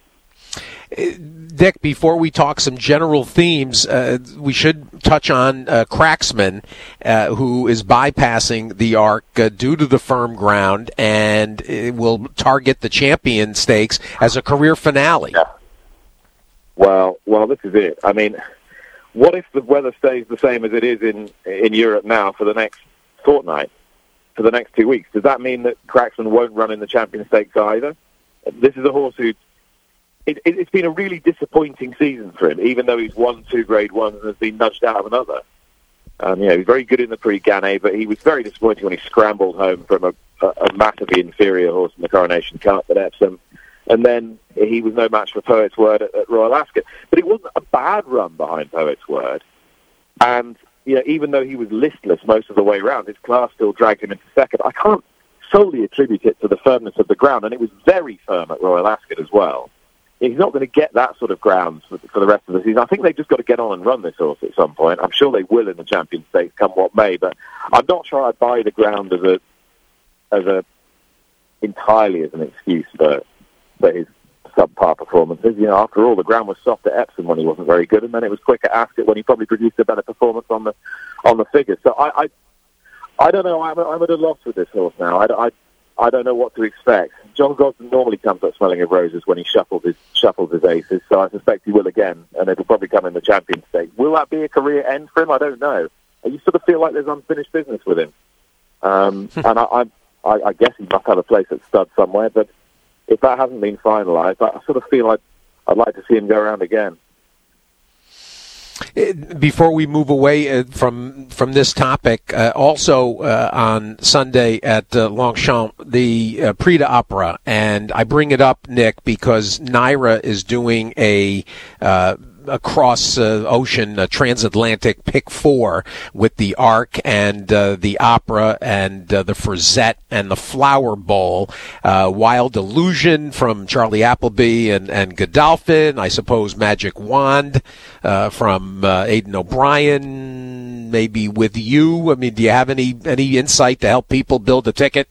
Dick, before we talk some general themes, uh, we should touch on uh, Cracksman, uh, who is bypassing the Arc uh, due to the firm ground, and it will target the Champion Stakes as a career finale.
Yeah. Well, well, this is it. I mean, what if the weather stays the same as it is in in Europe now for the next fortnight, for the next two weeks? Does that mean that Cracksman won't run in the Champion Stakes either? This is a horse who... It, it, it's been a really disappointing season for him, even though he's won two Grade Ones and has been nudged out of another. Um, you know, he's very good in the Prix Gannet, but he was very disappointing when he scrambled home from a, a, a massively inferior horse in the Coronation Cup at Epsom. And then he was no match for Poet's Word at, at Royal Ascot. But it wasn't a bad run behind Poet's Word. And, you know, even though he was listless most of the way around, his class still dragged him into second. I can't solely attribute it to the firmness of the ground, and it was very firm at Royal Ascot as well. He's not going to get that sort of ground for, for the rest of the season. I think they've just got to get on and run this horse at some point. I'm sure they will in the Champions Stakes, come what may, but I'm not sure I'd buy the ground as a as a entirely as an excuse for for his subpar performances. You know, after all, the ground was soft at Epsom when he wasn't very good, and then it was quick at Ascot when he probably produced a better performance on the on the figures. So I I, I don't know. I'm, I'm at a loss with this horse now. I, I I don't know what to expect. John Gosden normally comes up smelling of roses when he shuffles his shuffles his aces, so I suspect he will again, and it'll probably come in the Champions Stakes. Will that be a career end for him? I don't know. You sort of feel like there's unfinished business with him, um, and I, I, I guess he must have a place at stud somewhere. But if that hasn't been finalised, I sort of feel like I'd like to see him go around again.
Before we move away uh, from from this topic, uh, also uh, on Sunday at uh, Longchamp, the uh, Prix d'Opera, and I bring it up, Nick, because Naira is doing a uh, across uh, ocean uh, transatlantic pick four with the Arc and uh, the Opera and uh, the Frazette and the Flower Bowl. Uh, Wild Illusion from Charlie Appleby and, and Godolphin. I suppose Magic Wand uh, from uh, Aidan O'Brien. Maybe With You. I mean, do you have any any insight to help people build a ticket?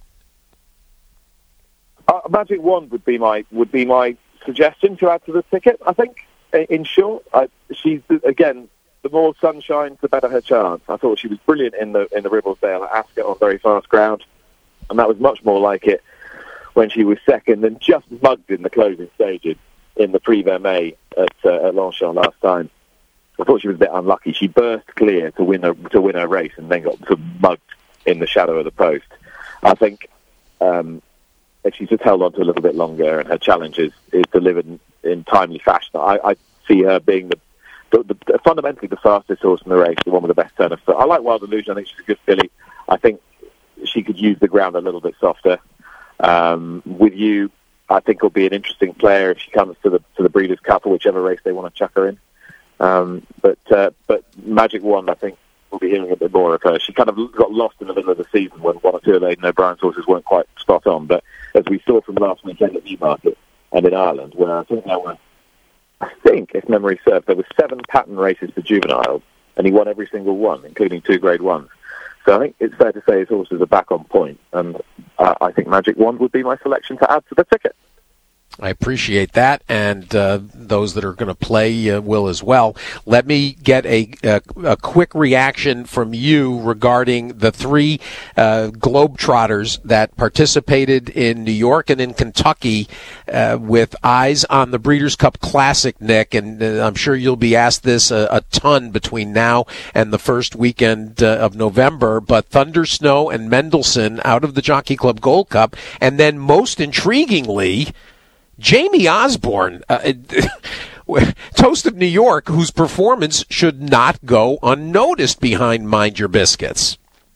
Uh, Magic Wand would be my would be my suggestion to add to the ticket, I think. In short, I, she's again. The more sunshine, the better her chance. I thought she was brilliant in the in the Ribblesdale at Ascot on very fast ground, and that was much more like it when she was second and just mugged in the closing stages in the Prix Vermeil at, uh, at Longchamp last time. I thought she was a bit unlucky. She burst clear to win her to win her race, and then got sort of mugged in the shadow of the post. I think um, if she's just held on to a little bit longer and her challenge is, is delivered in, in timely fashion, I, I see her being the, the, the fundamentally the fastest horse in the race, the one with the best turn of foot. I like Wild Illusion. I think she's a good filly. I think she could use the ground a little bit softer. Um, With You, I think will be an interesting player if she comes to the to the Breeders' Cup or whichever race they want to chuck her in. Um, but uh, but Magic Wand, I think, we'll be hearing a bit more of her. She kind of got lost in the middle of the season when one or two of Aidan O'Brien's horses weren't quite spot on. But as we saw from last weekend at Newmarket and in Ireland, where I think there were, I think, if memory serves, there were seven pattern races for juveniles, and he won every single one, including two Grade Ones. So I think it's fair to say his horses are back on point, and uh, I think Magic Wand would be my selection to add to the ticket.
I appreciate that, and uh, those that are going to play uh, will as well. Let me get a, a, a quick reaction from you regarding the three uh, Globetrotters that participated in New York and in Kentucky uh, with eyes on the Breeders' Cup Classic, Nick, and uh, I'm sure you'll be asked this a, a ton between now and the first weekend uh, of November, but Thunder Snow and Mendelssohn out of the Jockey Club Gold Cup, and then most intriguingly, Jamie Osborne, uh, Toast of New York, whose performance should not go unnoticed behind Mind Your Biscuits.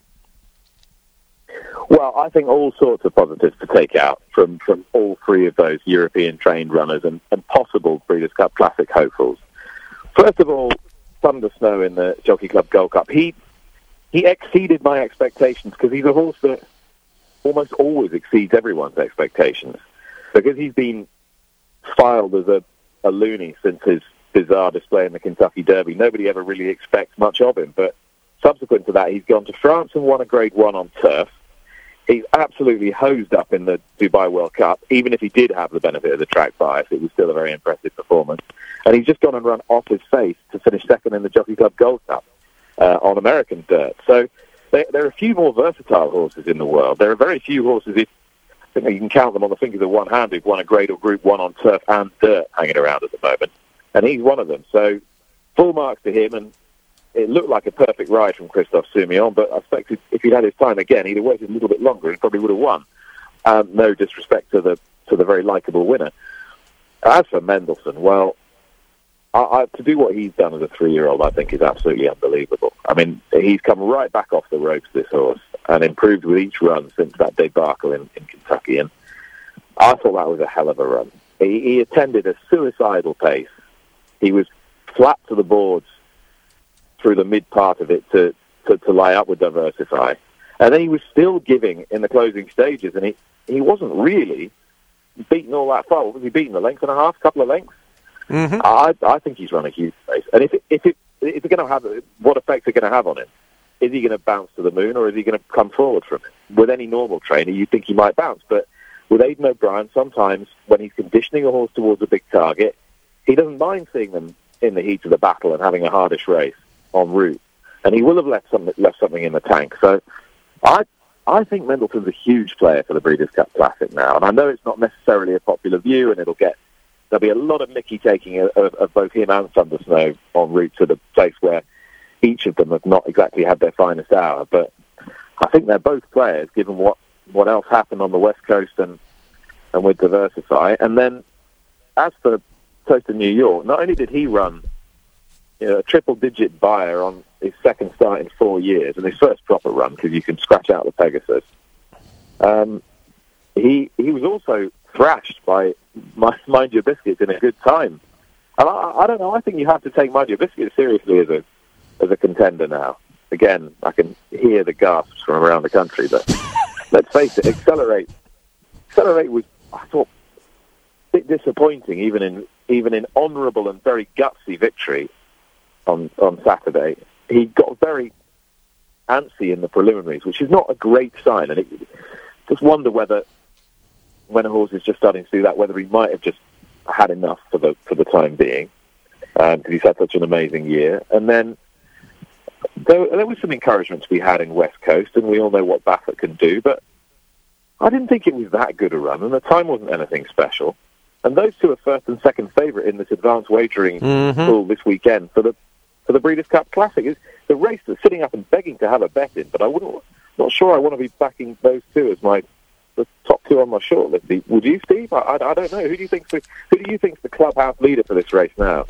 Well, I think all sorts of positives to take out from, from all three of those European-trained runners and, and possible Breeders' Cup Classic hopefuls. First of all, Thunder Snow in the Jockey Club Gold Cup. He, he exceeded my expectations because he's a horse that almost always exceeds everyone's expectations because he's been filed as a, a loony since his bizarre display in the Kentucky Derby. Nobody ever really expects much of him, but subsequent to that, he's gone to France and won a Grade One on turf. He's absolutely hosed up in the Dubai World Cup. Even if he did have the benefit of the track bias, it was still a very impressive performance. And he's just gone and run off his face to finish second in the Jockey Club Gold Cup uh, on American dirt. So there, there are a few more versatile horses in the world. There are very few horses, if I think you can count them on the fingers of one hand, who've won a Grade or Group One on turf and dirt hanging around at the moment, and he's one of them. So full marks to him, and it looked like a perfect ride from Christophe Soumillon, but I expect if he'd had his time again, he'd have waited a little bit longer and probably would have won. Um, no disrespect to the to the very likeable winner. As for Mendelssohn, well, I, I, to do what he's done as a three-year-old, I think is absolutely unbelievable. I mean, he's come right back off the ropes, this horse, and improved with each run since that debacle in, in Kentucky. And I thought that was a hell of a run. He, he attended a suicidal pace. He was flat to the boards through the mid part of it to, to, to lie up with Diversify. And then he was still giving in the closing stages, and he, he wasn't really beaten all that far. Was he beaten a length and a half, a couple of lengths? Mm-hmm. I, I think he's run a huge race. And if it, if it, if it's going to have, what effects are going to have on him? Is he going to bounce to the moon, or is he going to come forward from it? With any normal trainer, you'd think he might bounce. But with Aidan O'Brien, sometimes when he's conditioning a horse towards a big target, he doesn't mind seeing them in the heat of the battle and having a hardish race en route. And he will have left, some, left something in the tank. So I I think Mendelssohn's a huge player for the Breeders' Cup Classic now. And I know it's not necessarily a popular view, and it'll get there'll be a lot of mickey taking of, of both him and Thunder Snow en route to the place where each of them have not exactly had their finest hour. But I think they're both players, given what, what else happened on the West Coast and, and with Diversify. And then, as for Toast of New York, not only did he run you know, a triple-digit buyer on his second start in four years, and his first proper run, because you can scratch out the Pegasus, um, he he was also thrashed by Mind Your Biscuits in a good time. And I, I don't know, I think you have to take Mind Your Biscuits seriously as a as a contender now. Again, I can hear the gasps from around the country, but let's face it, Accelerate Accelerate was, I thought, a bit disappointing, even in even in honourable and very gutsy victory on on Saturday. He got very antsy in the preliminaries, which is not a great sign, and it, just wonder whether, when a horse is just starting to do that, whether he might have just had enough for the for the time being, because um, he's had such an amazing year. And then there, there was some encouragement to be had in West Coast, and we all know what Baffert can do, but I didn't think it was that good a run, and the time wasn't anything special. And those two are first and second favourite in this advanced wagering mm-hmm. pool this weekend for the for the Breeders' Cup Classic. It's the race that's sitting up and begging to have a bet in, but I wouldn't, not sure I want to be backing those two as my the top two on my shortlist. Would you, Steve? I, I, I don't know. Who do you think's the, who do you think's the clubhouse leader for this race now?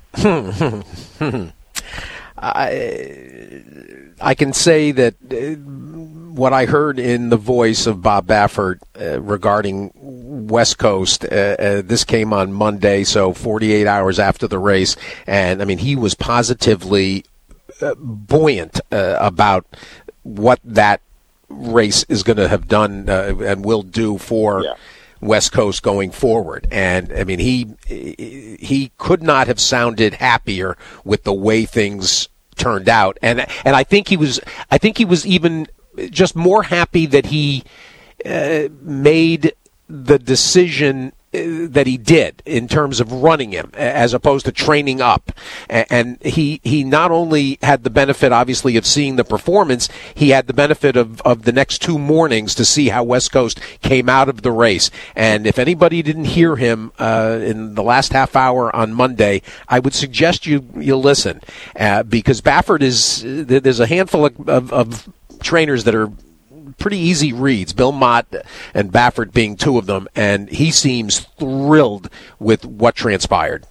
I I can say that uh, what I heard in the voice of Bob Baffert uh, regarding West Coast, uh, uh, this came on Monday, so forty-eight hours after the race, and I mean he was positively uh, buoyant uh, about what that race is going to have done uh, and will do for yeah. West Coast going forward. And I mean, he he could not have sounded happier with the way things turned out. And and I think he was I think he was even just more happy that he uh, made the decision that he did in terms of running him as opposed to training up. And he he not only had the benefit, obviously, of seeing the performance, he had the benefit of, of the next two mornings to see how West Coast came out of the race. And if anybody didn't hear him uh, in the last half hour on Monday, I would suggest you, you listen, uh, because Baffert is, there's a handful of, of, of trainers that are pretty easy reads, Bill Mott and Baffert being two of them, and he seems thrilled with what transpired.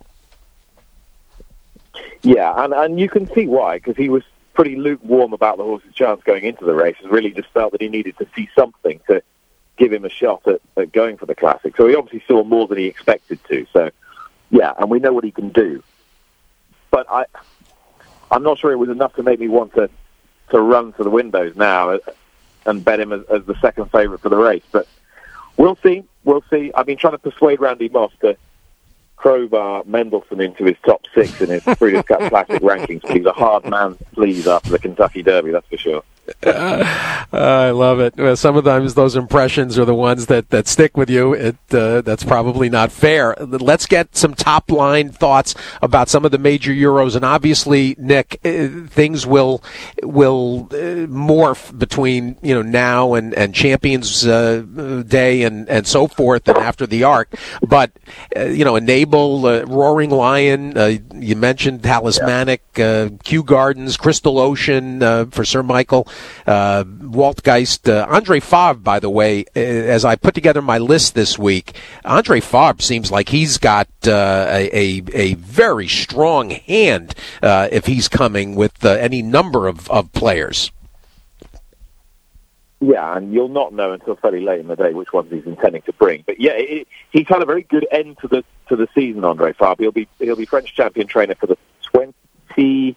Yeah, and, and you can see why, because he was pretty lukewarm about the horse's chance going into the race and really just felt that he needed to see something to give him a shot at, at going for the Classic. So he obviously saw more than he expected to. So, yeah, and we know what he can do. But I, I'm not sure it was enough to make me want to, to run to the windows now and bet him as, as the second favourite for the race. But we'll see. We'll see. I've been trying to persuade Randy Moss to crowbar Mendelssohn into his top six in his Breeders' Cup Classic rankings. He's a hard man to please after the Kentucky Derby, that's for sure.
Uh, I love it. Well, sometimes those impressions are the ones that, that stick with you. It uh, that's probably not fair. Let's get some top line thoughts about some of the major Euros, and obviously, Nick, uh, things will will uh, morph between you know now and and Champions uh, Day and and so forth, and after the Arc. But uh, you know, Enable, uh, Roaring Lion. Uh, you mentioned Talismanic, uh, Kew Gardens, Crystal Ocean uh, for Sir Michael. Uh, Walt Geist, uh, Andre Fabre, by the way, uh, as I put together my list this week, Andre Fabre seems like he's got uh, a, a a very strong hand uh, if he's coming with uh, any number of, of players.
Yeah, and you'll not know until fairly late in the day which ones he's intending to bring. But yeah, it, he's had a very good end to the to the season, Andre Fabre. He'll be he'll be French champion trainer for the twenty.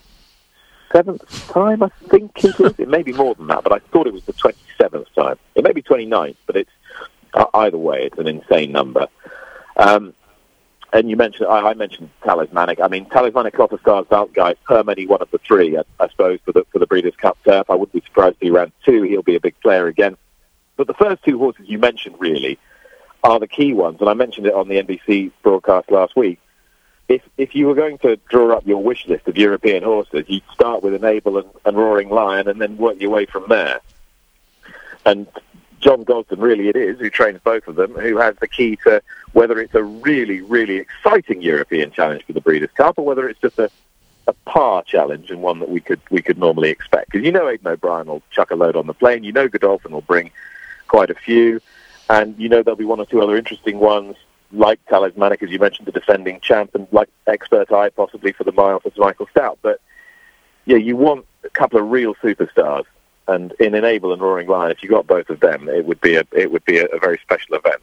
seventh time, I think it is. It may be more than that, but I thought it was the twenty-seventh time. It may be twenty-ninth, but it's uh, either way, it's an insane number. Um, and you mentioned, I, I mentioned Talismanic. I mean, Talismanic, Copper Stars, Valtgeist, Hermany, one of the three, I, I suppose, for the for the Breeders' Cup turf. I wouldn't be surprised if he ran two. He'll be a big player again. But the first two horses you mentioned, really, are the key ones, and I mentioned it on the N B C broadcast last week. If if you were going to draw up your wish list of European horses, you'd start with Enable and, and Roaring Lion and then work your way from there. And John Gosden, really it is, who trains both of them, who has the key to whether it's a really, really exciting European challenge for the Breeders' Cup or whether it's just a, a par challenge and one that we could we could normally expect. Because you know Aidan O'Brien will chuck a load on the plane, you know Godolphin will bring quite a few, and you know there'll be one or two other interesting ones, like Talismanic, as you mentioned, the defending champ, and like Expert Eye, possibly for the mile for Sir Michael Stout. But, yeah, you want a couple of real superstars. And in Enable and Roaring Lion, if you got both of them, it would be a it would be a, a very special event.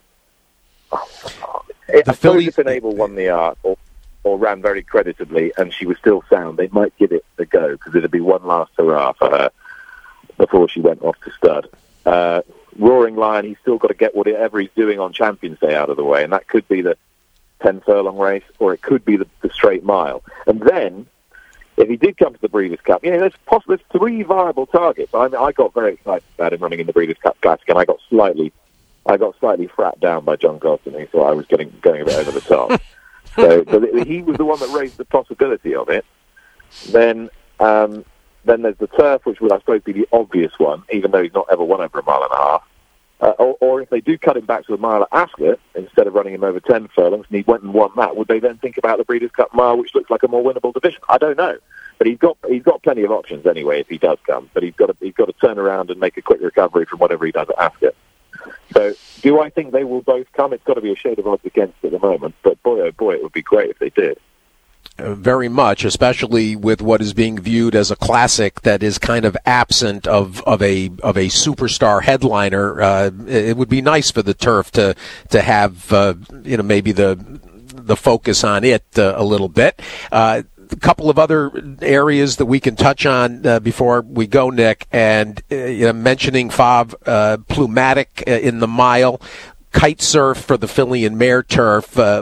The I Phillies... if Enable won the Arc or, or ran very creditably and she was still sound, they might give it a go, because it'd be one last hurrah for her before she went off to stud. Uh, Roaring Lion, he's still got to get whatever he's doing on Champions Day out of the way, and that could be the ten furlong race, or it could be the, the straight mile. And then, if he did come to the Breeders' Cup, you know, there's, possibly, there's three viable targets. I mean, I got very excited about him running in the Breeders' Cup Classic, and I got slightly, I got slightly frapped down by John Gosden. He thought I was getting going a bit over the top. so, so he was the one that raised the possibility of it. Then. Um, Then there's the turf, which would, I suppose, be the obvious one, even though he's not ever won over a mile and a half. Uh, or, or if they do cut him back to a mile at Ascot, instead of running him over ten furlongs, and he went and won that, would they then think about the Breeders' Cup Mile, which looks like a more winnable division? I don't know. But he's got he's got plenty of options anyway if he does come. But he's got to, he's got to turn around and make a quick recovery from whatever he does at Ascot. So do I think they will both come? It's got to be a shade of odds against at the moment. But boy, oh boy, it would be great if they did.
Uh, very much, especially with what is being viewed as a classic that is kind of absent of, of a of a superstar headliner. Uh, it would be nice for the turf to to have uh, you know maybe the the focus on it uh, a little bit. Uh, a couple of other areas that we can touch on uh, before we go, Nick, and uh, you know, mentioning Fabre, uh, Plumatic uh, in the mile. Kite surf for the filly and mare turf, uh, but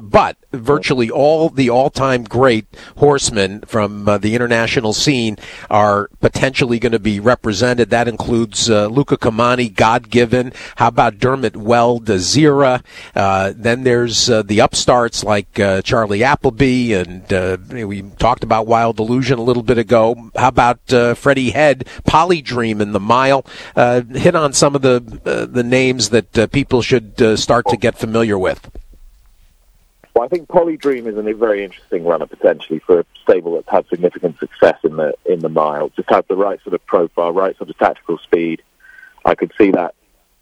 virtually all the all-time great horsemen from uh, the international scene are potentially going to be represented. That includes uh, Luca Comani, God Given. How about Dermot Weld, Zira? Uh, then there's uh, the upstarts like uh, Charlie Appleby, and uh, we talked about Wild Illusion a little bit ago. How about uh, Freddie Head, Polydream in the mile? Uh, hit on some of the uh, the names that uh, people should uh, start to get familiar with.
Well, I think Polydream is a very interesting runner potentially for a stable that's had significant success in the in the mile. Just had the right sort of profile, right sort of tactical speed. I could see that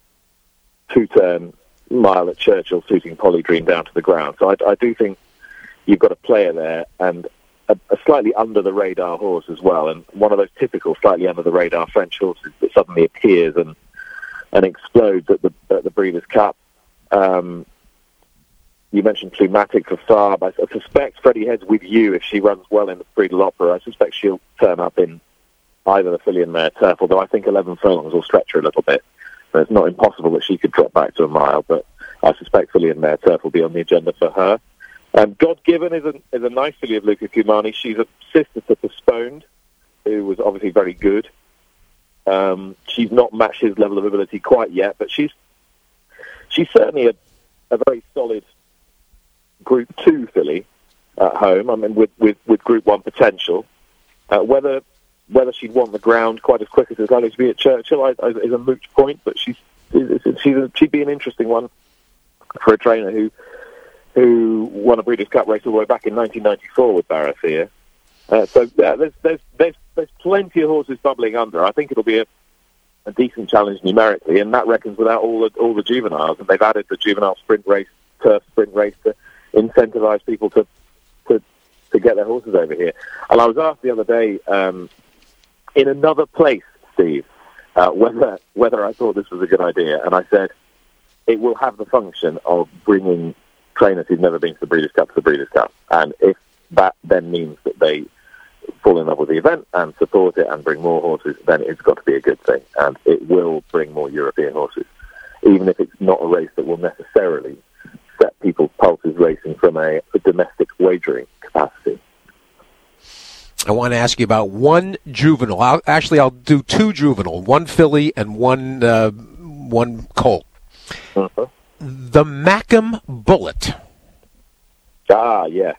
two-turn mile at Churchill suiting Polydream down to the ground. So I, I do think you've got a player there and a, a slightly under-the-radar horse as well, and one of those typical slightly under-the-radar French horses that suddenly appears and and explodes at the at the Breeders' Cup. Um, You mentioned Plumatic for Saab. I, I suspect Freddie Head's with you if she runs well in the Prix de l'Opera. I suspect she'll turn up in either the filly and mare Turf, although I think eleven furlongs will stretch her a little bit. And it's not impossible that she could drop back to a mile, but I suspect filly and mare Turf will be on the agenda for her. Um, God Given is a, is a nice filly of Luca Cumani. She's a sister to Postponed, who was obviously very good. Um, she's not matched his level of ability quite yet, but she's she's certainly a, a very solid Group Two filly at home. I mean, with with, with Group One potential. Uh, whether whether she'd want the ground quite as quick as it's likely to be at Churchill I, I, is a moot point. But she's she's a, she'd be an interesting one for a trainer who who won a Breeders' Cup race all the way back in nineteen ninety-four with Barathea. Uh, so yeah, there's there's there's there's plenty of horses bubbling under. I think it'll be a, a decent challenge numerically, and that reckons without all the all the juveniles. And they've added the juvenile sprint race, turf sprint race to incentivize people to, to to get their horses over here. And I was asked the other day um, in another place, Steve, uh, whether whether I thought this was a good idea, and I said it will have the function of bringing trainers who've never been to the Breeders' Cup to the Breeders' Cup, and if that then means that they fall in love with the event and support it and bring more horses, then it's got to be a good thing, and it will bring more European horses, even if it's not a race that will necessarily set people's pulses racing from a, a domestic wagering capacity.
I want to ask you about one juvenile. I'll, actually, I'll do two juvenile, one filly and one uh, one colt. Uh-huh. The Mackem Bullet.
Ah, yes.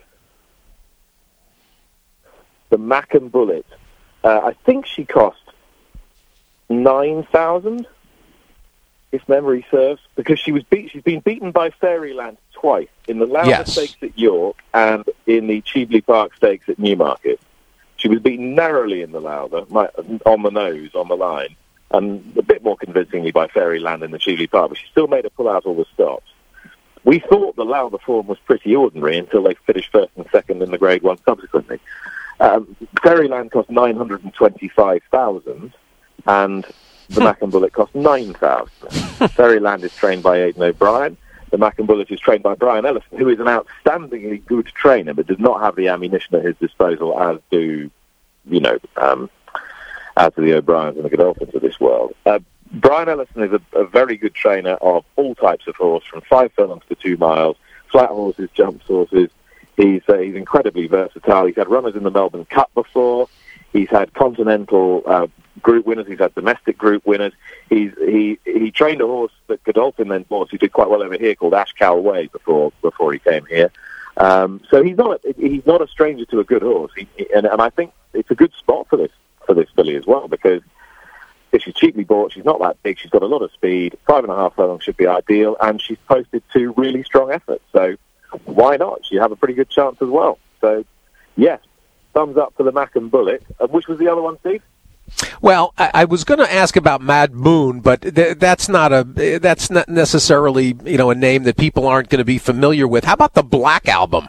The Mackem Bullet. Uh, I think she cost nine thousand. If memory serves, because she was beat, she's been beaten by Fairyland twice in the Lauda
yes.
Stakes at York and in the Cheveley Park Stakes at Newmarket. She was beaten narrowly in the Lauda, on the nose, on the line, and a bit more convincingly by Fairyland in the Cheveley Park, but she still made her pull out all the stops. We thought the Lauda form was pretty ordinary until they finished first and second in the Grade One subsequently. Um, Fairyland cost nine hundred twenty-five thousand, and the Mackem Bullet cost nine thousand. Fairyland is trained by Aidan O'Brien. The Mackem Bullet is trained by Brian Ellison, who is an outstandingly good trainer, but does not have the ammunition at his disposal as do, you know, um, as do the O'Briens and the Godolphins of this world. Uh, Brian Ellison is a, a very good trainer of all types of horse, from five furlongs to two miles, flat horses, jumps horses. He's uh, he's incredibly versatile. He's had runners in the Melbourne Cup before. He's had continental uh, group winners. He's had domestic group winners. He's he he trained a horse that Godolphin then bought, who did quite well over here, called Ash Calway before before he came here. Um, so he's not a, he's not a stranger to a good horse. He, he, and, and I think it's a good spot for this for this filly as well, because if she's cheaply bought, she's not that big. She's got a lot of speed. Five and a half furlongs should be ideal, and she's posted two really strong efforts. So why not? She have a pretty good chance as well. So yes, thumbs up for the Mackem Bullet. Uh, which was the other one, Steve?
Well, I, I was going to ask about Mad Moon, but th- that's not a that's not necessarily, you know, a name that people aren't going to be familiar with. How about the Black Album?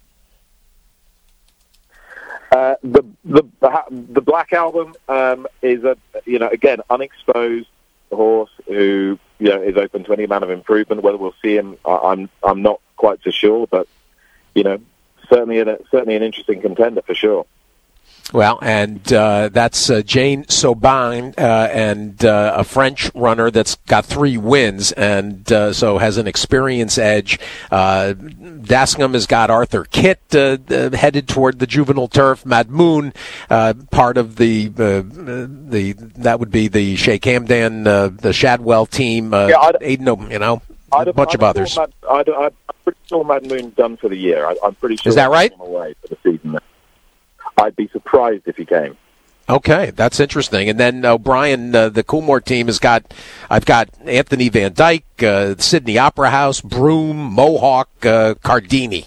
Uh, the the the Black Album um, is a you know again unexposed horse who you know is open to any amount of improvement. Whether we'll see him, I, I'm I'm not quite so sure, but you know certainly a, certainly an interesting contender for sure.
Well, and uh, that's uh, Jane Saubin, uh, and uh, a French runner that's got three wins, and uh, so has an experience edge. Uh, Daskingham has got Arthur Kitt uh, uh, headed toward the juvenile turf. Madmoon, uh, part of the uh, the that would be the Sheikh Hamdan, uh, the Shadwell team. Uh,
yeah,
Aiden, you know,
I'd
a bunch
I'd
of others.
Mad, I'd, I'm pretty sure Madmoon's done for the year. I, I'm pretty sure.
Is that right?
Away for the season. I'd be surprised if he came.
Okay, that's interesting. And then O'Brien, uh, the Coolmore team has got, I've got Anthony Van Dyke, uh, Sydney Opera House, Broome, Mohawk, uh, Cardini.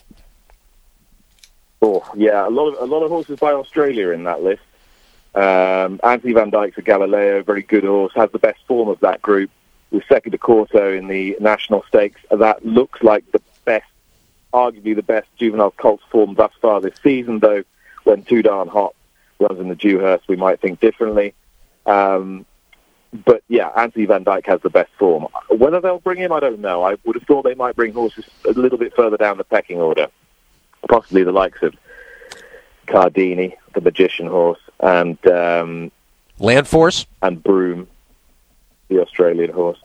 Oh, yeah, a lot of a lot of horses by Australia in that list. Um, Anthony Van Dyke's a Galileo, very good horse, has the best form of that group. Was second to Corso in the National Stakes. That looks like the best, arguably the best juvenile colt form thus far this season, though. When Too Darn Hot runs in the Dewhurst, we might think differently. Um, but, yeah, Anthony Van Dyke has the best form. Whether they'll bring him, I don't know. I would have thought they might bring horses a little bit further down the pecking order, possibly the likes of Cardini, the Magician horse, and... Um,
Landforce?
And Broome, the Australian horse.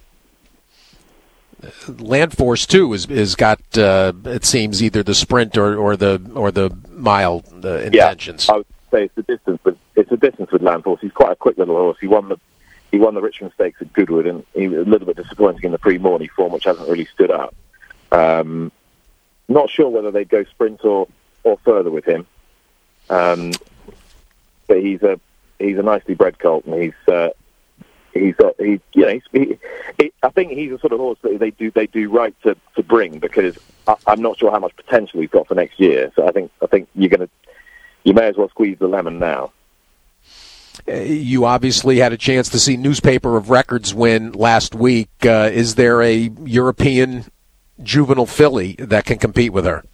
Landforce too is is got uh, it seems either the sprint or, or the or the mile uh, intentions.
Yeah, I would say it's the distance, but it's a distance with Landforce. He's quite a quick little horse. He won the he won the Richmond Stakes at Goodwood, and he was a little bit disappointing in the pre-morning form, which hasn't really stood up. Um, not sure whether they'd go sprint or, or further with him, um, but he's a he's a nicely bred colt, and he's. Uh, He's got, he, you know, he's, he, he, I think he's the sort of horse that they do they do right to, to bring, because I, I'm not sure how much potential he's got for next year. So I think I think you're going to, you may as well squeeze the lemon now.
Uh, you obviously had a chance to see Newspaper of Records win last week. Uh, is there a European juvenile filly that can compete with her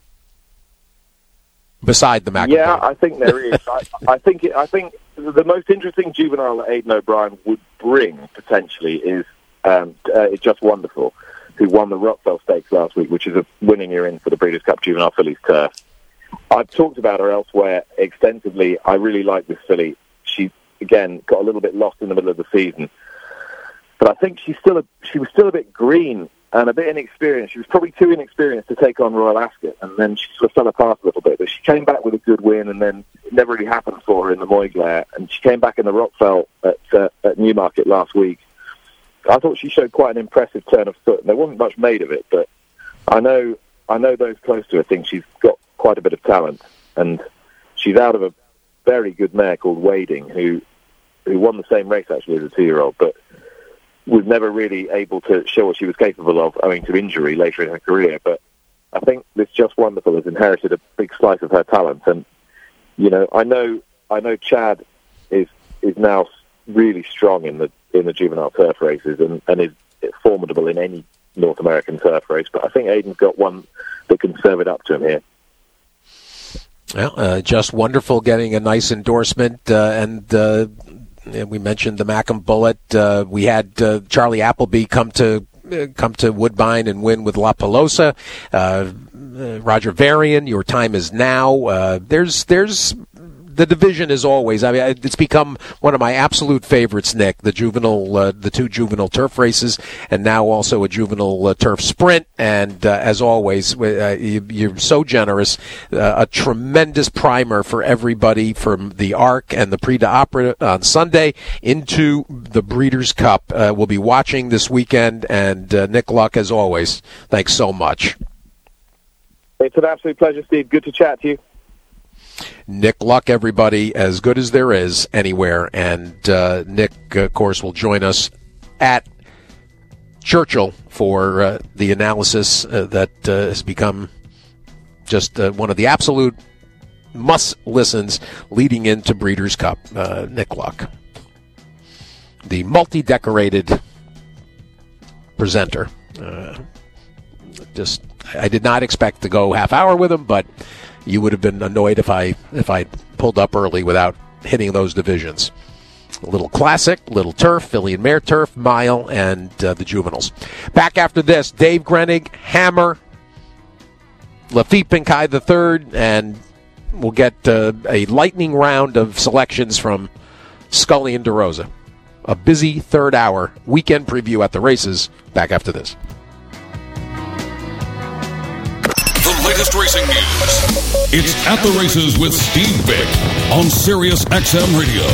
beside the Macabre?
Yeah, I think there is. I, I think it, I think. The most interesting juvenile that Aidan O'Brien would bring, potentially, is um, uh, Just Wonderful, who won the Rockville Stakes last week, which is a winning year in for the Breeders' Cup Juvenile Fillies Turf. I've talked about her elsewhere extensively. I really like this filly. She, again, got a little bit lost in the middle of the season. But I think she's still a, she was still a bit green and a bit inexperienced. She was probably too inexperienced to take on Royal Ascot, and then she sort of fell apart a little bit. But she came back with a good win, and then it never really happened for her in the Moyglare. And she came back in the Rockfell at, uh, at Newmarket last week. I thought she showed quite an impressive turn of foot. There wasn't much made of it, but I know I know those close to her think she's got quite a bit of talent. And she's out of a very good mare called Wading, who who won the same race, actually, as a two-year-old, but was never really able to show what she was capable of owing to injury later in her career. But I think this Just Wonderful has inherited a big slice of her talent. And, you know, I know I know Chad is is now really strong in the in the juvenile turf races and, and is formidable in any North American turf race. But I think Aidan's got one that can serve it up to him here.
Well, uh, Just Wonderful getting a nice endorsement, uh, and uh, we mentioned the Mackham Bullet. Uh, we had uh, Charlie Appleby come to uh, come to Woodbine and win with La Pelosa. Uh, uh, Roger Varian, Your Time Is Now. Uh, there's there's. The division is always, I mean, it's become one of my absolute favorites, Nick, the juvenile, uh, the two juvenile turf races, and now also a juvenile uh, turf sprint. And uh, as always, uh, you, you're so generous. Uh, a tremendous primer for everybody from the Arc and the Prix d'Opera on Sunday into the Breeders' Cup. Uh, we'll be watching this weekend, and uh, Nick Luck, as always, thanks so much.
It's an absolute pleasure, Steve. Good to chat to you.
Nick Luck, everybody, as good as there is anywhere. And uh, Nick, of course, will join us at Churchill for uh, the analysis uh, that uh, has become just uh, one of the absolute must-listens leading into Breeders' Cup. Uh, Nick Luck, the multi-decorated presenter. Uh, just, I did not expect to go half hour with him, but you would have been annoyed if I if I pulled up early without hitting those divisions. A little classic, little turf, filly and mare turf, mile, and uh, the juveniles. Back after this, Dave Grenig, Hammer, Lafitte Pinkai the third, and we'll get uh, a lightning round of selections from Scully and DeRosa. A busy third hour weekend preview at the races. Back after this.
The latest racing news. It's At the Races with Steve Bick on Sirius X M Radio.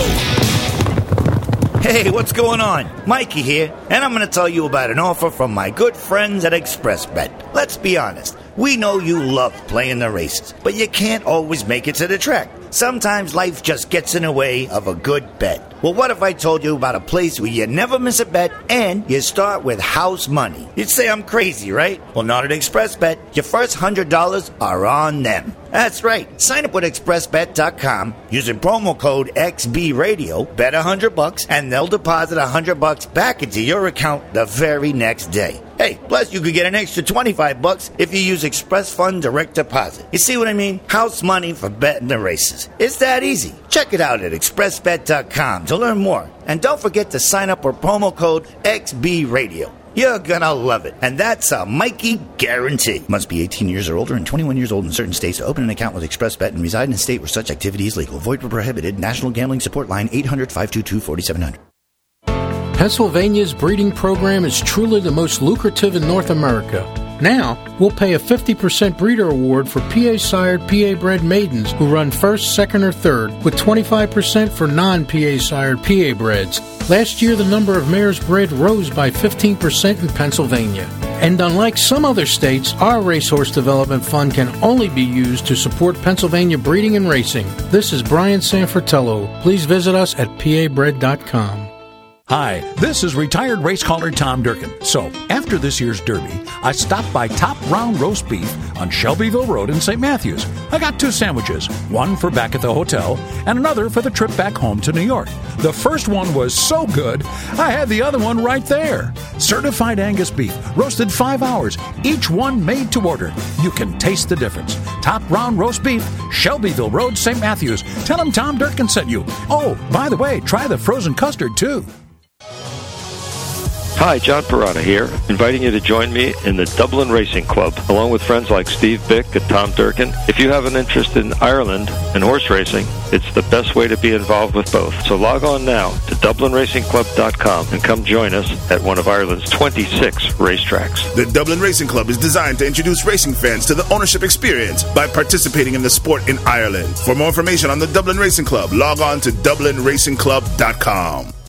Hey, what's going on? Mikey here, and I'm going to tell you about an offer from my good friends at ExpressBet. Let's be honest, we know you love playing the races, but you can't always make it to the track. Sometimes life just gets in the way of a good bet. Well, what if I told you about a place where you never miss a bet and you start with house money? You'd say I'm crazy, right? Well, not at ExpressBet. Your first one hundred dollars are on them. That's right. Sign up with express bet dot com using promo code X B Radio, bet one hundred bucks, and they'll deposit one hundred bucks back into your account the very next day. Hey, plus you could get an extra twenty-five bucks if you use Express Fund Direct Deposit. You see what I mean? House money for betting the races. It's that easy. Check it out at express bet dot com to learn more. And don't forget to sign up with promo code X B Radio. You're gonna love it. And that's a Mikey guarantee. Must be eighteen years or older and twenty-one years old in certain states to open an account with ExpressBet and reside in a state where such activity is legal. Void where prohibited. National Gambling Support Line eight hundred, five two two, four seven zero zero.
Pennsylvania's breeding program is truly the most lucrative in North America. Now, we'll pay a fifty percent breeder award for P A-sired, P A-bred maidens who run first, second, or third, with twenty-five percent for non-P A-sired, P A-breds. Last year, the number of mares bred rose by fifteen percent in Pennsylvania. And unlike some other states, our Racehorse Development Fund can only be used to support Pennsylvania breeding and racing. This is Brian Sanfratello. Please visit us at P A bred dot com.
Hi, this is retired race caller Tom Durkin. So, after this year's Derby, I stopped by Top Round Roast Beef on Shelbyville Road in Saint Matthews. I got two sandwiches, one for back at the hotel and another for the trip back home to New York. The first one was so good, I had the other one right there. Certified Angus beef, roasted five hours, each one made to order. You can taste the difference. Top Round Roast Beef, Shelbyville Road, Saint Matthews. Tell them Tom Durkin sent you. Oh, by the way, try the frozen custard, too.
Hi, John Perrotta here, inviting you to join me in the Dublin Racing Club, along with friends like Steve Bick and Tom Durkin. If you have an interest in Ireland and horse racing, it's the best way to be involved with both. So log on now to dublin racing club dot com and come join us at one of Ireland's twenty-six racetracks.
The Dublin Racing Club is designed to introduce racing fans to the ownership experience by participating in the sport in Ireland. For more information on the Dublin Racing Club, log on to dublin racing club dot com.